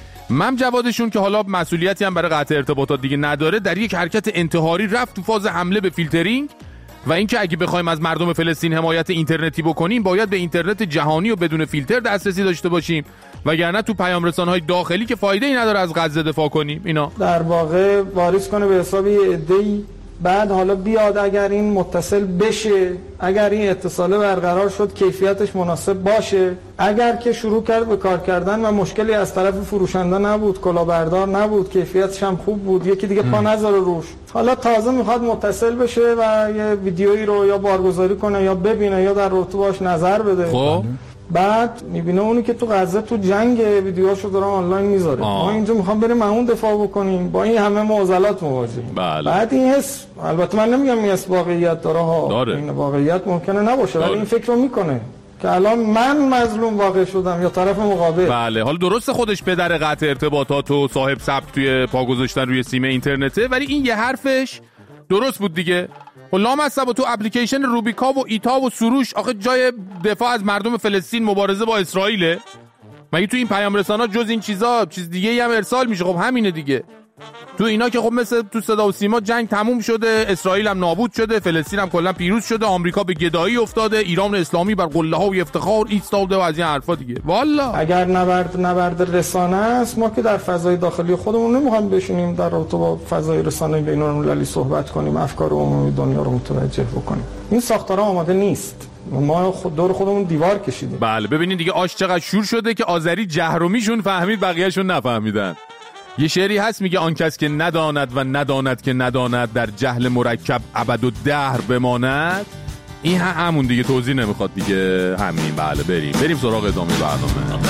مم جوادشون که حالا مسئولیتی هم برای قطع ارتباطات دیگه نداره در یک حرکت انتحاری رفت تو فاز حمله به فیلترینگ و اینکه اگه بخوایم از مردم فلسطین حمایت اینترنتی بکنیم باید به اینترنت جهانی و بدون فیلتر دسترسی داشته باشیم وگرنه تو پیام رسانه‌های داخلی که فایده ای نداره از غزه دفاع کنیم. اینا در واقع واریز کنه به حساب یه عده‌ای، بعد حالا بیاد اگر این متصل بشه، اگر این اتصاله برقرار شد کیفیتش مناسب باشه، اگر که شروع کرد به کار کردن و مشکلی از طرف فروشنده نبود، کلاهبردار نبود، کیفیتش هم خوب بود، یکی دیگه پا نذاره روش، حالا تازه میخواد متصل بشه و یه ویدیویی رو یا بارگذاری کنه یا ببینه یا در رابطه باش نظر بده، خب بعد میبینه اونی که تو غزه تو جنگ ویدیوهاشو داره آنلاین میذاره. ما اینجا میخوام بریم اون دفاع بکنیم، با این همه معضلات مواجهیم. بله. بعد این حس، البته من نمیگم این حس واقعیت داره ها، داره. این واقعیت ممکنه نباشه ولی این فکر رو میکنه که الان من مظلوم واقع شدم یا طرف مقابل. بله حالا درسته خودش پدر قطع ارتباطات و صاحب ثبت توی پا گذاشتن روی سیم اینترنته، ولی این یه حرفش درست بود دیگه. و لامصب تو اپلیکیشن روبیکا و ایتا و سروش آخه جای دفاع از مردم فلسطین مبارزه با اسرائیله؟ مگه تو این پیام رسانا جز این چیزا چیز دیگه ای هم ارسال میشه؟ خب همینه دیگه. تو اینا که خب مثل تو صدا و سیما جنگ تموم شده، اسرائیل هم نابود شده، فلسطین هم کلا پیروز شده، آمریکا به گدایی افتاده، ایران اسلامی بر قله ها و افتخار ایستاده و از این حرفا دیگه. والا اگر نبرد نبرد رسانه است، ما که در فضای داخلی خودمون نمیخوایم بشینیم در رابطه با فضای رسانه بین‌المللی صحبت کنیم، افکار عمومی دنیا رو متوجه بکنیم. این ساختارها آماده نیست. ما خود دور خودمون دیوار کشیدیم. بله ببینید دیگه آش چقدر شور شده که آذری جهرومیشون فهمید بقیه‌شون نفهمیدن. یه شعری هست میگه آن کس که نداند و نداند که نداند در جهل مرکب ابد و دهر بماند. این همون دیگه توضیح نمیخواد دیگه، همین. بله بریم بریم سراغ ادامه برنامه.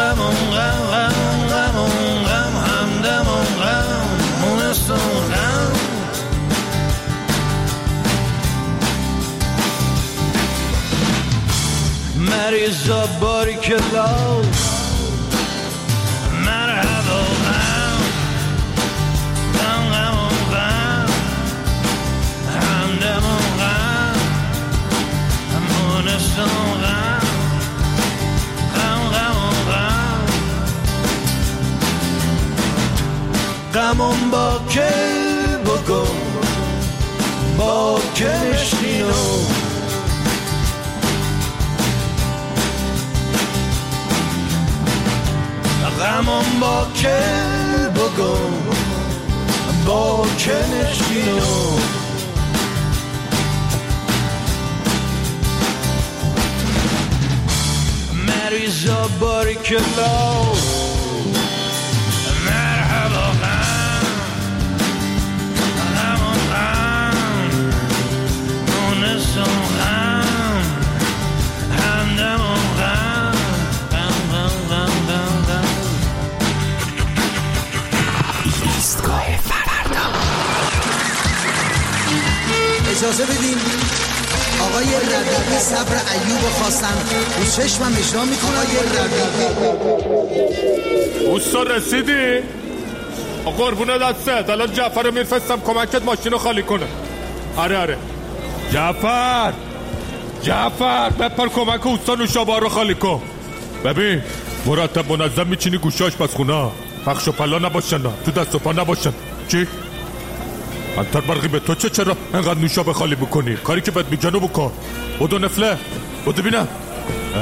مریضا باری کلا مرحبا غم غم غم غم همدم غم همونستان غم غم غم غم غمون با که بگو با که نشینو غمم با که بگو با که نشینو مریضا باری کلا مرحبا غم غم غم مونستون غم همدم غم غم غم غم غم ایستگاه فردا. اجازه بدین آقای ربیعی صبر ایوب خواستن رو چشمم اجرا میکنه. آقای ربیعی استاد رسیدی؟ قربونه دستت. الان جعفر رو میرفستم کمکت ماشین رو خالی کنه. آره آره جعفر جعفر بپر کمک استاد نوشابه رو خالی کن. ببین مرتب منظم میچینی گوشاش پس خونه، پخش و پلا نباشن، تو دست و پا نباشن. چی؟ انتر برقی به تو چه چرا انقدر نوشابه خالی بکنی؟ کاری که بهت میگن رو بکن. بودو نفله بودو بینم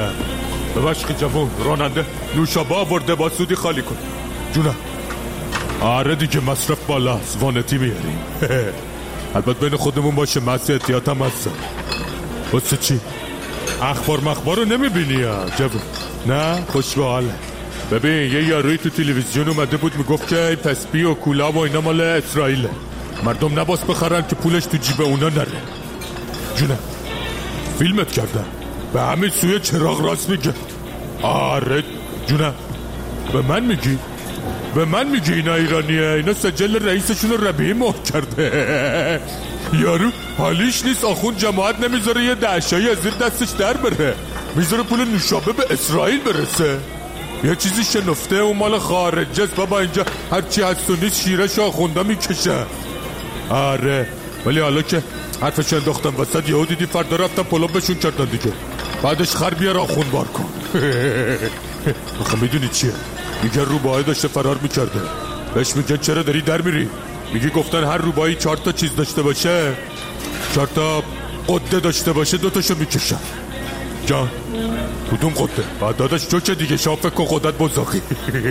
ببشقی جوون راننده نوشابه آورده با سودی خالی کن. جونم آره دیگه مصرف بالاست، وانتی میاریم. البته بین خودمون باشه، مسی احتیاط هم هستم. واسه چی؟ اخبار مخبار رو نمیبینی ها جوون؟ نه خوش به حاله. ببین یه یاروی تو تلویزیون اومده بود میگفت که تسبیح و کولا و اینا مال اسرائیله، مردم نباس بخرن که پولش تو جیب اونا نره. جونه فیلمت کردم به همین سوی چراغ راست میگه. آره جونه به من میگی؟ به من میگی اینا ایرانیه؟ اینا سجل رئیسشون رو ربیعی مهر کرده. یارو حالیش نیست، آخوند جماعت نمیذاره یه دهشایی از زیر دستش در بره، میذاره پول نوشابه به اسرائیل برسه. یه چیزی شنفته اون مال خارجه است بابا، اینجا هرچی هست و نیست شیرش آخونده میکشه. آره ولی حالا که حرفش انداختم وسط یهو دیدی فردا رفتم پلوبشون کردن دیگه، بعدش خر بیار آخوند بار کن. آخه میدونی چیه؟ میگه روباهی داشته فرار میکرده، بهش میگه چرا داری در میری؟ میگه گفتن هر روباهی چهار تا چیز داشته باشه، چهار تا قده داشته باشه، دوتاشو میکشن. جان کدوم قده؟ بعد داداش چوچه دیگه، شما فکر کن خودت بزاقی.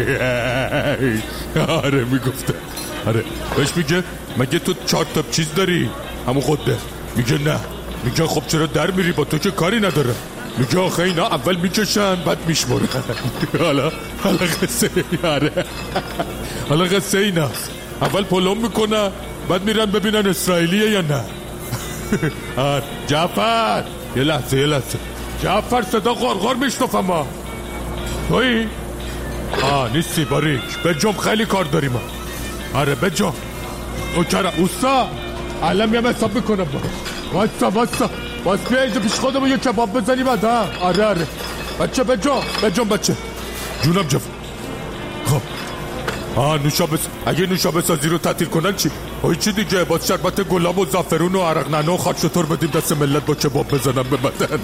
آره میگفته. آره بهش میگه مگه تو چهار تا چیز داری؟ همون قده. میگه نه. میگه خب چرا در میری؟ با تو که کاری نداره. میگه آخه اینا اول میکشن بعد میشمورن. حالا حالا قصه آره حالا قصه ایناست، اول پلم میکنن بعد میرن ببینن اسرائیلیه یا نه. آره جعفر یه لحظه یه لحظه جعفر صدا غرغر میشنفم ما. تویی؟ آه نیستی باریک، بجم خیلی کار داریم ما. آره بجم اوکرم اوستا علم یه حساب میکنم با واستا واستا باز بیا اینجا پیش خودمون یه کباب بزنیم بعد. ها آره آره بچه بجم بجم بچه جونم جف. خب آه نوشابه، اگه نوشابه سازی رو تعطیل کنن چی؟ اوی چی دیگه؟ باز شربت گلاب و زعفرون و عرق نعنا و خاک شطور بدیم دست ملت با کباب بزنم به بدن.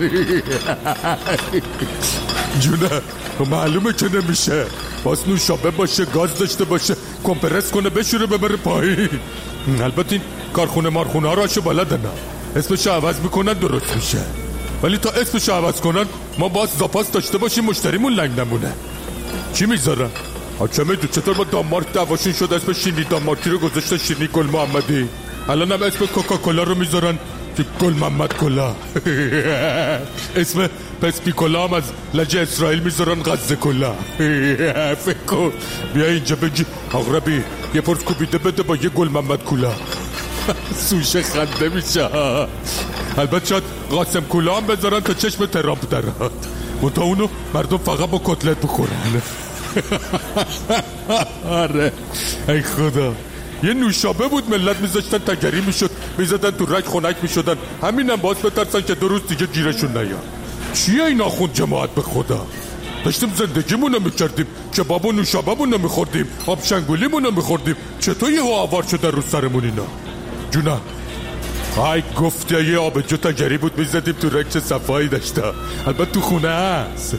جونه معلومه که نمیشه، باز نوشابه باشه، گاز داشته باشه، کمپرس کنه بشوره ببره پایین. البته این کارخونه مارخونه ها رو هاشو بلدن، اسمش عوض میکنن درست میشه، ولی تا اسمش عوض کنن ما باز زاپاس داشته باشیم مشتریمون لنگ نمونه. چی میذارن؟ آچه میدو چطور با دانمارک دواشون شد اسم شینی دانمارکی رو گذاشته شینی گل محمدی، الان هم اسم کوکاکولا رو میذارن که گل محمد کلا. اسم پسپیکولا هم از لجه اسرائیل میذارن غزه کلا. فکر کن بیا اینجا بگی اغربی یه پرس کوبیده بده با یه گل محمد کلا. سوشه خنده میشه. البته شاید قاسم کلا هم بذارن تا چشم ترامپ درات، منطقه اونو مردم فقط با کتلت بخورن. آره ای خدا یه نوشابه بود ملت میذاشتن تگری میشد، میزدن تو رگ خنک میشدن، همینم باز بترسن که دو روز دیگه گیرشون نیاد. چیه این آخوند جماعت به خدا؟ داشتیم زندگیمونو میکردیم، کباب و نوشابه‌مونو میخوردیم، آب شنگولیمونو میخوردیم، چطور یه آوار شده رو سرمون اینا؟ جونم های گفته یه آبجو تگری بود میزدیم تو رگ، چه صفایی داشته. البته تو خونه هست.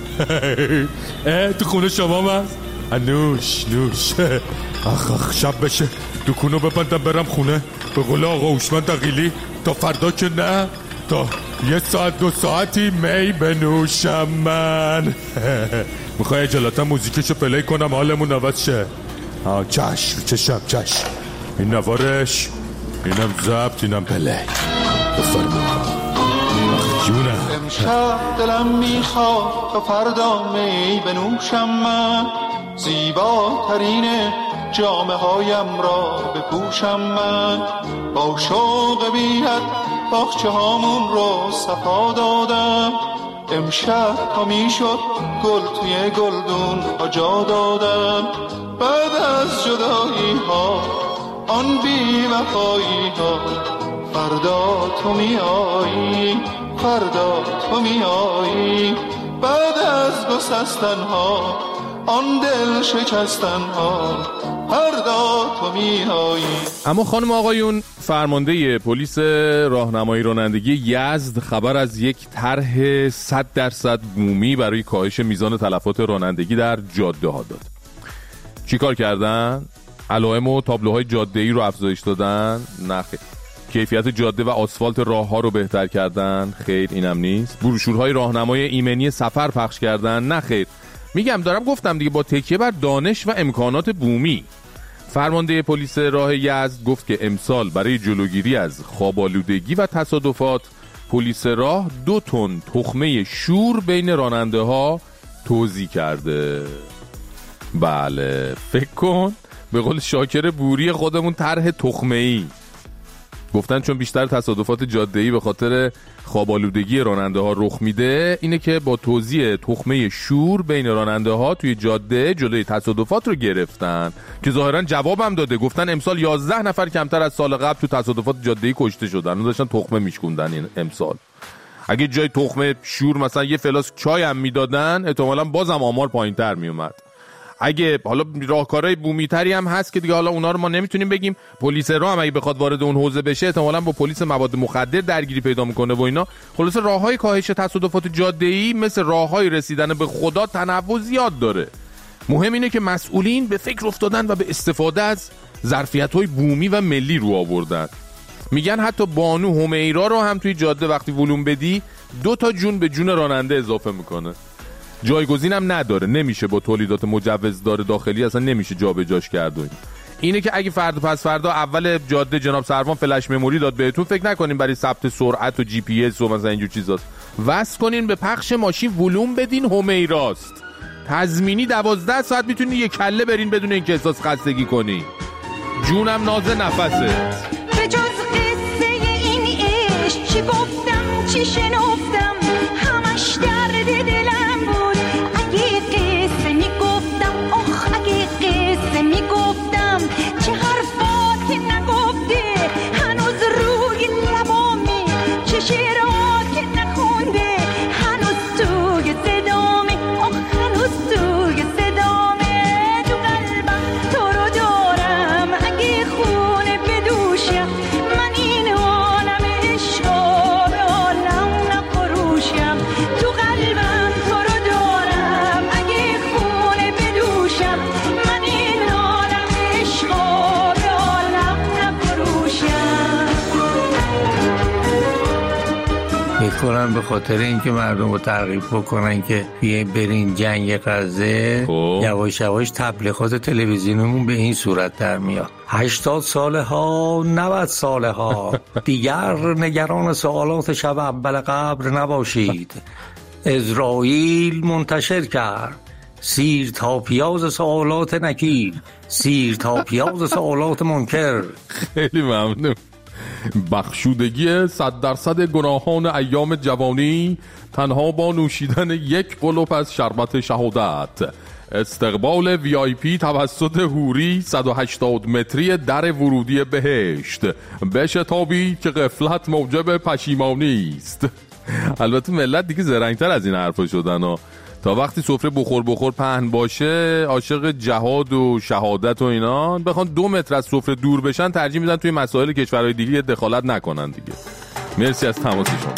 اه تو خونه شما هست؟ نوش نوش. آخ آخ شب بشه دکونو ببندم برم خونه به قول آقا هوشمند دقیلی، تا فردا که نه تا یه ساعت دو ساعتی می بنوشم من. میخوای اجلاتا موزیکشو پلی کنم حالمون عوض شه؟ آه چشم چشم چشم. این نوارش، اینم ضبط، اینم پلی. بفرما جونم. امشب دلم میخواد تا فردا می بنوشم من، زیباترین جامه هایم را بپوشم من، با شوق بیت باغچه هامون رو صفا دادم، امشب تا میشد گل توی گلدون ها جا دادم، بعد از جدایی ها آن بی وفایی ها فردا تو می آیی، فردا تو می آیی، بعد از گسستن ها آن دل شکستن ها فردا تو می آیی. اما خانم آقایون، فرمانده پلیس راهنمایی رانندگی یزد خبر از یک طرح صد درصد بومی برای کاهش میزان تلفات رانندگی در جاده ها داد. چی کار کردن؟ علائم و تابلوهای جاده‌ای رو افزایش دادن؟ نه خیر. کیفیت جاده و آسفالت راه ها رو بهتر کردن؟ خیر اینم نیست. بروشورهای راهنمای ایمنی سفر پخش کردن؟ نه خیر. میگم دارم گفتم دیگه با تکیه بر دانش و امکانات بومی. فرمانده پلیس راه یزد گفت که امسال برای جلوگیری از خواب‌آلودگی و تصادفات پلیس راه دو تن تخمه شور بین راننده ها توزیع کرده. بله فکر کن به قول شاکر بوری خودمون طرح تخمه‌ای. گفتن چون بیشتر تصادفات جاده‌ای به خاطر خواب‌آلودگی راننده ها رخ میده، اینه که با توزیع تخمه شور بین راننده ها توی جاده جلوی تصادفات رو گرفتن که ظاهرا جوابم داده. گفتن امسال یازده نفر کمتر از سال قبل تو تصادفات جاده‌ای کشته شدن و داشتن تخمه میشکوندن. این امسال اگه جای تخمه شور مثلا یه فلاس چای هم میدادن احتمالاً بازم آمار پایین‌تر میومد. اگه حالا راهکارهای بومیتری هم هست که دیگه حالا اونا رو ما نمیتونیم بگیم. پلیس راه هم اگه بخواد وارد اون حوزه بشه احتمالاً با پلیس مواد مخدر درگیری پیدا میکنه و اینا. خلاص راههای کاهش تصادفات جاده‌ای مثل راههای رسیدن به خدا تنوع زیاد داره. مهم اینه که مسئولین به فکر افتادن و به استفاده از ظرفیت‌های بومی و ملی رو آوردن. میگن حتی بانو همیرا رو هم توی جاده وقتی ولوم بدی دو تا جون به جون راننده اضافه میکنه. جایگزین هم نداره، نمیشه با تولیدات مجوزدار داخلی اصلا نمیشه جابجاش کرد. اینه که اگه فردا پس فردا اول جاده جناب سروان فلش مموری داد بهتون، فکر نکنین برای ثبت سرعت و جی پی اس و مثلا اینجور چیزاست. وصل کنین به پخش ماشین ولوم بدین همیراست. تضمینی دوازده ساعت میتونین یک کله برین بدون اینکه احساس خستگی کنی. جونم ناز نفسه. به جز قصه این عشق چی گفتم چی شنفتم همش درد دلم بود. اگه قصه میگفتم آخ اگه قصه میگفتم چه حرفات نگفته هنوز روی لبامه، چه شعرات که نخونده هنوز توی صدامه، آخ هنوز توی صدامه. تو قلبم تو رو دارم اگه خونه بدوشم من این عالم عشقا به عالم نفروشم. تو قلبم تو رو دارم اگه خونه بدوشم من این عالم عشقا به عالم نفروشم. میکنن به خاطر اینکه مردم رو ترغیب بکنن که بیاین برین جنگ غزه، یواش یواش تبلیغات تلویزیونمون به این صورت در میاد. هشتاد ساله ها نود ساله ها دیگر نگران سوالات شب اول قبر نباشید. اسرائیل منتشر کرد سیر تا پیاز سوالات نکیر، سیر تا پیاز سوالات منکر. خیلی ممنون. بخشودگی صد درصد گناهان ایام جوانی تنها با نوشیدن یک قلوب از شربت شهادت. استقبال وی آی پی توسط حوری صد و هشتاد متری در ورودی بهشت. بشتابید که غفلت موجب پشیمانی است. البته ملت دیگه زرنگتر از این حرفا شدن ها. تا وقتی سفره بخور بخور پهن باشه عاشق جهاد و شهادت و اینا بخوان دو متر از سفره دور بشن ترجیح میدن توی مسائل کشورهای دیگه دخالت نکنن دیگه. مرسی از تماس شما.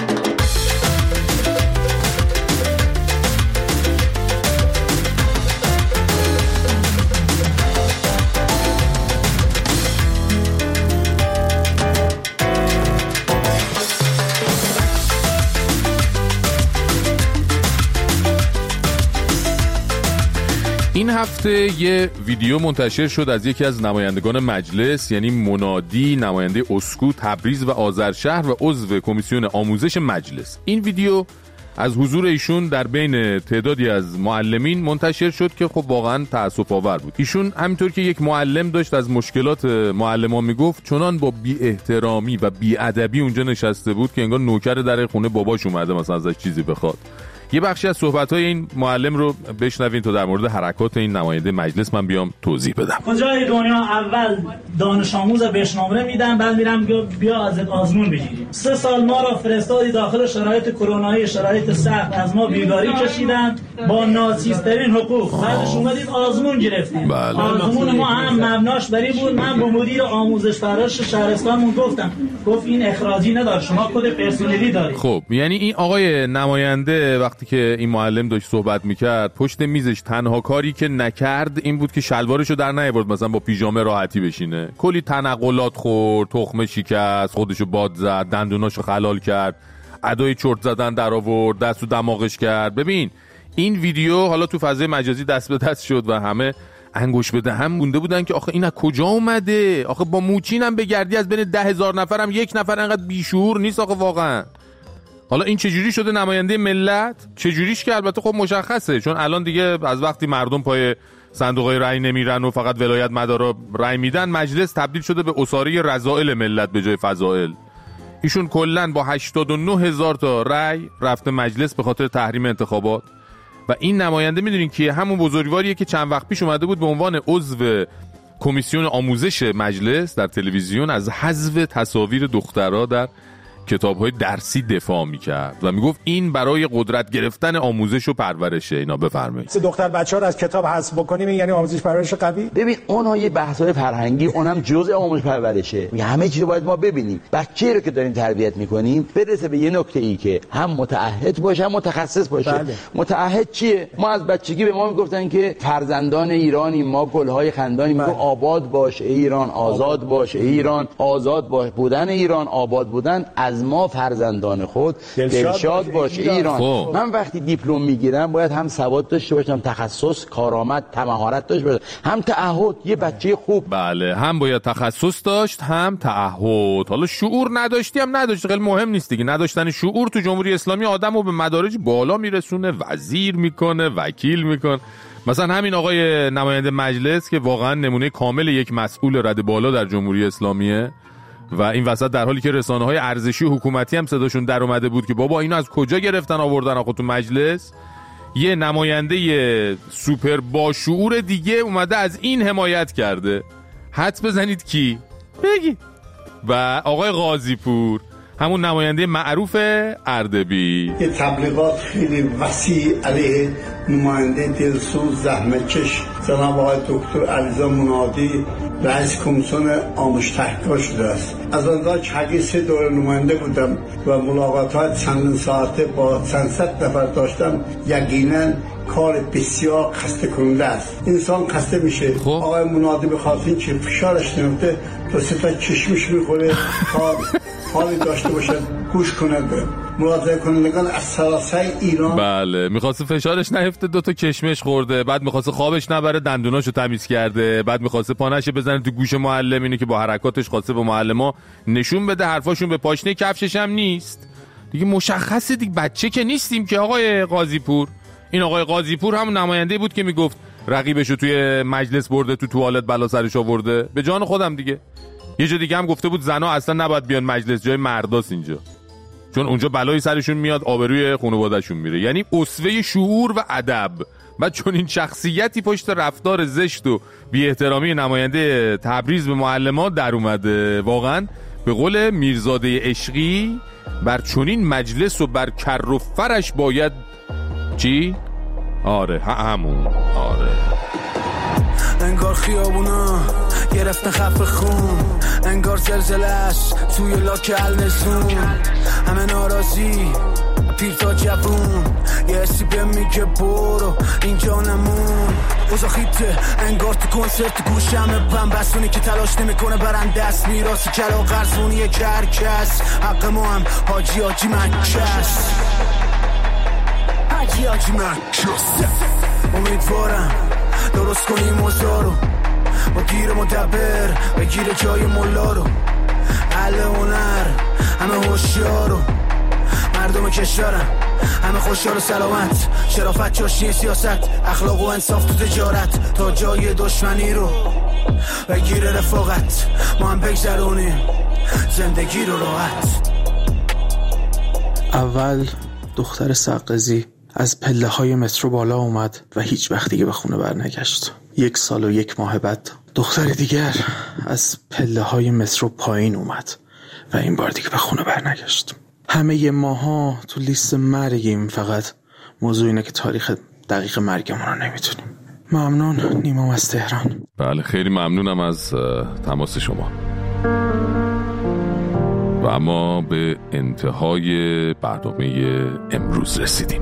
این هفته یه ویدیو منتشر شد از یکی از نمایندگان مجلس، یعنی منادی، نماینده اسکو، تبریز و آذرشهر و عضو کمیسیون آموزش مجلس. این ویدیو از حضور ایشون در بین تعدادی از معلمین منتشر شد که خب واقعا تأسف آور بود. ایشون همینطور که یک معلم داشت از مشکلات معلمان میگفت، چنان با بی احترامی و بی ادبی اونجا نشسته بود که انگار نوکر در خونه باباش اومده مثلا ازش چیزی بخواد. یه بخشی از صحبت‌های این معلم رو بشنوین تا در مورد حرکات این نماینده مجلس من بیام توضیح بدم. کجای دنیا اول دانش آموز بهش نمره میدن، بعد میرم بیا ازت آزمون بگیریم. سه سال ما را فرستادی داخل شرایط کرونایی، شرایط سخت، از ما بیگاری کشیدن با ناچیزترین حقوق. بعدش اومدید آزمون گرفتید. بله. آزمون ما هم مبناش بر این بود، من به مدیر آموزش پرورش شهرستانمون گفتم، گفت این اخراجی نداره، شما کد پرسنلی دارید. خب یعنی این آقای نماینده وقتی که این معلم داشت صحبت میکرد پشت میزش تنها کاری که نکرد این بود که شلوارشو در نیاورد مثلا با پیژامه راحتی بشینه. کلی تنقلات خورد، تخمه شکست، خودشو باد زد، دندوناشو خلال کرد، ادای چرت زدن در آورد، دستو دماغش کرد. ببین این ویدیو حالا تو فضای مجازی دست به دست شد و همه انگوش به دهن مونده بودن که آخه این از کجا اومده، آخه با موچین هم بگردی از بین ده هزار نفر هم یک نفر انقدر بیشعور نیست آخه واقعا. حالا این چجوری شده نماینده ملت؟ چجوریش که البته خب مشخصه، چون الان دیگه از وقتی مردم پای صندوقای رأی نمیرن و فقط ولایت مدارا رأی میدن، مجلس تبدیل شده به اساره رذائل ملت به جای فضائل. ایشون کلاً با هشتاد و نه هزار تا رأی رفته مجلس به خاطر تحریم انتخابات. و این نماینده میدونین که همون بزرگواریه که چند وقت پیش اومده بود به عنوان عضو کمیسیون آموزش مجلس در تلویزیون از حذف تصاویر دخترها در کتاب‌های درسی دفاع می‌کرد و میگفت این برای قدرت گرفتن آموزش و پرورشه. اینا بفرمایید سه دختر بچه‌ها رو از کتاب حذف بکنیم یعنی آموزش پرورش قوی؟ ببین اونها یه بحث‌های فرهنگی، اونم جزء آموزش پرورشه. همه چیز رو باید ما ببینیم. بچه‌ای رو که داریم تربیت می‌کنیم برسه به یه نقطه‌ای که هم متعهد باشه هم متخصص باشه. بله. متعهد چیه؟ ما از بچگی به ما میگفتن که فرزندان ایرانی، ما گل‌های خندانی، میگن آباد باش ایران، آزاد باش ایران، آزاد باش بودن ایران، آباد بودن از ما فرزندان خود دلشاد باش ایران. خب. من وقتی دیپلم میگیرم باید هم سواد داشته باشم، تخصص، کارآمد، مهارت داشته باشم، هم تعهد. یه بچه خوب بله هم باید تخصص داشت هم تعهد. حالا شعور نداشتی هم نداشتی، خیلی مهم نیست دیگه. نداشتن شعور تو جمهوری اسلامی آدمو به مدارج بالا میرسونه، وزیر میکنه، وکیل میکنه. مثلا همین آقای نماینده مجلس که واقعا نمونه کامل یک مسئول رد بالا در جمهوری اسلامیه و این وسط در حالی که رسانه‌های ارزشی حکومتی هم صداشون در اومده بود که بابا اینو از کجا گرفتن آوردن آخه تو مجلس، یه نماینده سوپر با شعور دیگه اومده از این حمایت کرده. حدس بزنید کی؟ بگی. و آقای قاضی پور، همون نماینده معروف اردبیل. یه تبلیغات خیلی وسیع علیه نماینده دلسوز زحمتکش جناب آقای دکتر علیرضا منادی رئیس کمیسیون آموزش تحقیقات شده است. از آنجا که حقیقی سه دوره نماینده بودم و ملاقاتات چند ساعته با چند صد نفر داشتم، یقینا کار بسیار خسته کننده است. انسان خسته میشه. خب. آقای منادی به خاطر اینکه فشارش نمیفته دو سه تا چشمش میخوره تا حالی داشته باشد گوش کننده مراجعه کنندگان از سراسر ایران. بله میخواسته فشارش نیفته دو تا کشمش خورده، بعد میخواسته خوابش نبره دندوناشو تمیز کرده، بعد میخواسته پانش بزنه تو گوش معلم، اینه که با حرکاتش خواسته به معلما نشون بده حرفاشون به پاشنه کفشش هم نیست دیگه. مشخصه دیگه بچه که نیستیم که. آقای قاضی پور، این آقای قاضی پور همون نماینده بود که میگفت رقیبشو توی مجلس برده تو توالت بلا سرش آورده. به جان خودم دیگه. یه جا دیگه هم گفته بود زنا اصلا نباید بیان مجلس، جای مرداست اینجا، چون اونجا بلای سرشون میاد، آبروی خانواده‌شون میره. یعنی اسوه شعور و ادب. بعد چون این شخصیتی پشت رفتار زشت و بی احترامی نماینده تبریز به معلمات در اومده. واقعا به قول میرزاده عشقی بر چنین مجلس و بر کر و فرش باید چی؟ آره همون آره. انگار خیابونا گرفتن خف خون، انگار زلزله‌اش توی لاک النزون، همه ناراضی پیر تا جوون، یه حسی به میگه برو اینجا نمون. اوزا خیته انگار تو کنسرت گوشم بمبستونی که تلاش نمیکنه برن دست میراسی کلا قرزونی کرکس، حق ما هم حاجی حاجی مکس حاجی حاجی مکس. امیدوارم درست کنیم اوضاع رو، با گیر مدبر بگیر جای مولا رو، اهل هنر همه هوشیارو، مردم کشورم همه خوشحال و سلامت، شرافت چاشنی سیاست، اخلاق و انصاف تو تجارت، تا جای دشمنی رو بگیر رفاقت، ما هم بگذرونیم زندگی رو راحت. اول دختر سقزی از پله های مترو بالا اومد و هیچ وقت دیگه به خونه برنگشت. یک سال و یک ماه بعد دختر دیگر از پله های مترو پایین اومد و این بار دیگه به خونه برنگشت. همه ماها تو لیست مرگیم، فقط موضوع اینه که تاریخ دقیق مرگمون رو نمیتونیم. ممنون. نیمام از تهران. بله خیلی ممنونم از تماس شما. و اما به انتهای برنامه امروز رسیدیم.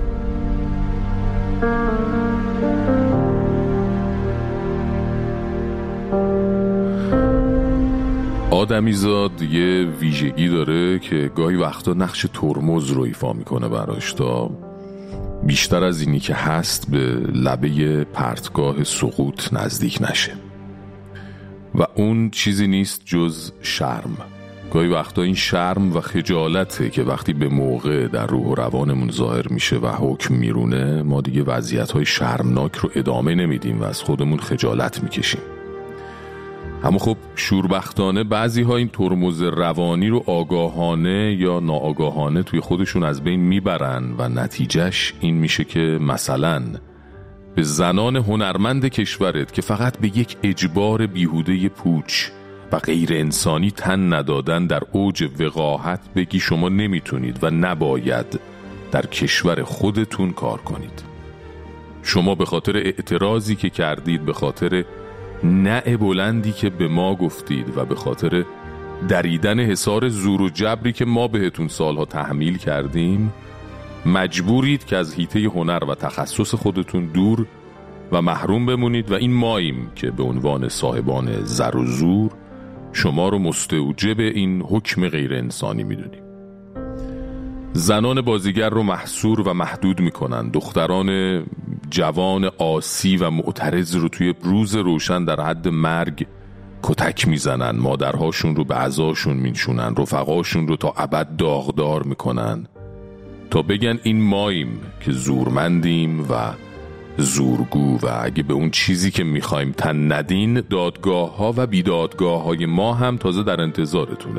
آدمیزاد یه ویژگی داره که گاهی وقتا نقش ترمز رو ایفا میکنه براش تا بیشتر از اینی که هست به لبه پرتگاه سقوط نزدیک نشه و اون چیزی نیست جز شرم. گاهی وقتا این شرم و خجالته که وقتی به موقع در روح و روانمون ظاهر میشه و حکم میرونه، ما دیگه وضعیت‌های شرمناک رو ادامه نمیدیم و از خودمون خجالت میکشیم. اما خب شوربختانه بعضی ها این ترمز روانی رو آگاهانه یا ناآگاهانه توی خودشون از بین میبرن و نتیجهش این میشه که مثلا به زنان هنرمند کشورت که فقط به یک اجبار بیهوده پوچ و غیر انسانی تن ندادن در اوج وقاحت بگی شما نمیتونید و نباید در کشور خودتون کار کنید. شما به خاطر اعتراضی که کردید، به خاطر نه بلندی که به ما گفتید و به خاطر دریدن حصار زور و جبری که ما بهتون سالها تحمیل کردیم، مجبورید که از حیطه هنر و تخصص خودتون دور و محروم بمونید و این ماییم که به عنوان صاحبان زر و زور شما رو مستوجب این حکم غیر انسانی میدونیم. زنان بازیگر رو محصور و محدود میکنن، دختران جوان آسی و معترض رو توی روز روشن در حد مرگ کتک میزنن، مادرهاشون رو به عزاشون میشونن، رفقاشون رو تا ابد داغدار میکنن تا بگن این ماییم که زورمندیم و زورگو و اگه به اون چیزی که میخوایم تن ندین، دادگاه ها و بیدادگاه های ما هم تازه در انتظارتونه.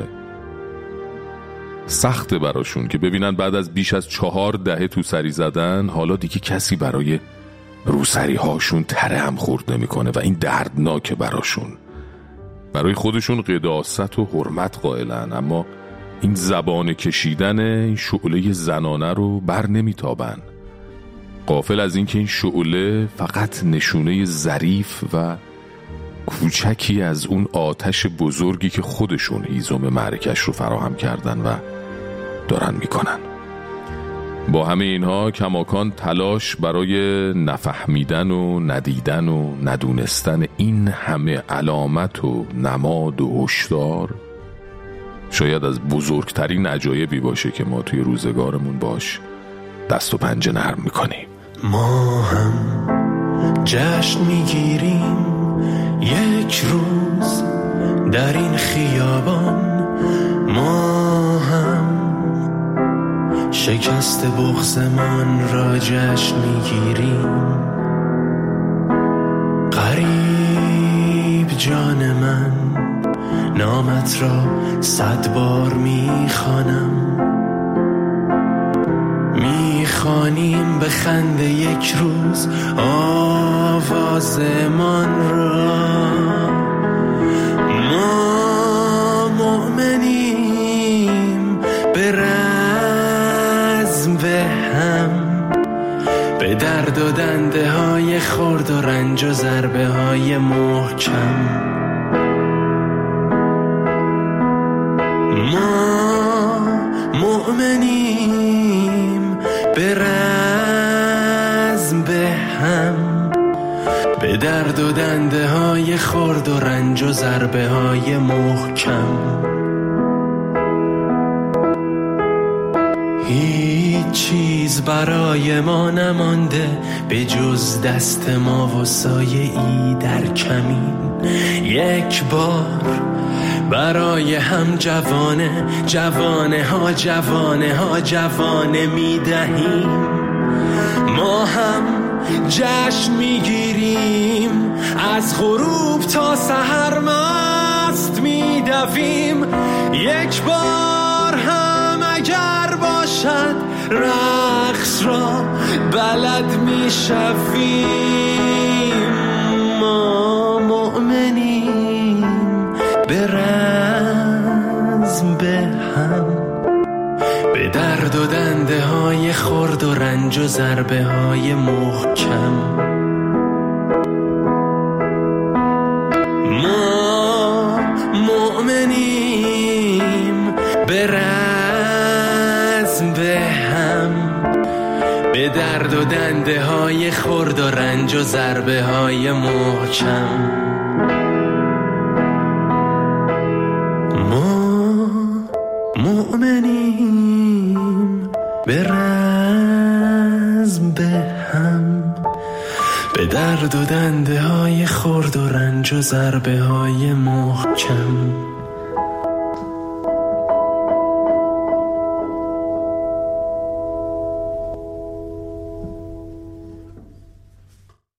سخته براشون که ببینن بعد از بیش از چهار دهه تو سری زدن حالا دیگه کسی برای روسری هاشون تره هم خورد نمی کنه و این دردناکه براشون. برای خودشون قداست و حرمت قائلن، اما این زبان کشیدن این شعله زنانه رو بر نمی تابن، غافل از این که این شعله فقط نشونه ظریف و کوچکی از اون آتش بزرگی که خودشون هیزم معرکش رو فراهم کردن و دارن میکنن. با همه اینها کماکان تلاش برای نفهمیدن و ندیدن و ندونستن این همه علامت و نماد و هشدار شاید از بزرگترین عجایبی باشه که ما توی روزگارمون باش دست و پنجه نرم میکنیم. ما هم جشن میگیریم یک روز در این خیابان، ما هم شکست بغضمان را جشن میگیریم. غریب جان من، نامت را صد بار میخوانم، میخوانیم به خنده یک روز آوازمان را. ما مؤمنیم به رزم به هم، به درد و دنده های خرد و رنج و ضربه های محکم. ما مؤمنیم به رزم به هم، به درد و دنده های خرد و رنج و ضربه های محکم. هیچ چیز برای ما نمانده به جز دست ما و سایه ای در کمین. یک بار برای هم جوانه جوانه ها جوانه ها جوانه می دهیم. ما هم جشن می گیریم، از غروب تا سحر مست می دویم. یک بار هم اگر باشد رقص را بلد می شویم. ما مؤمنیم به رزم به هم، به درد و دنده های خرد و رنج و ضربه های محکم. ما مؤمنیم به رزم به هم، به درد و دنده های خرد و رنج و ضربه های محکم. مؤمنیم به رزم به به درد و دنده های خرد و رنج و ضربه های محکم.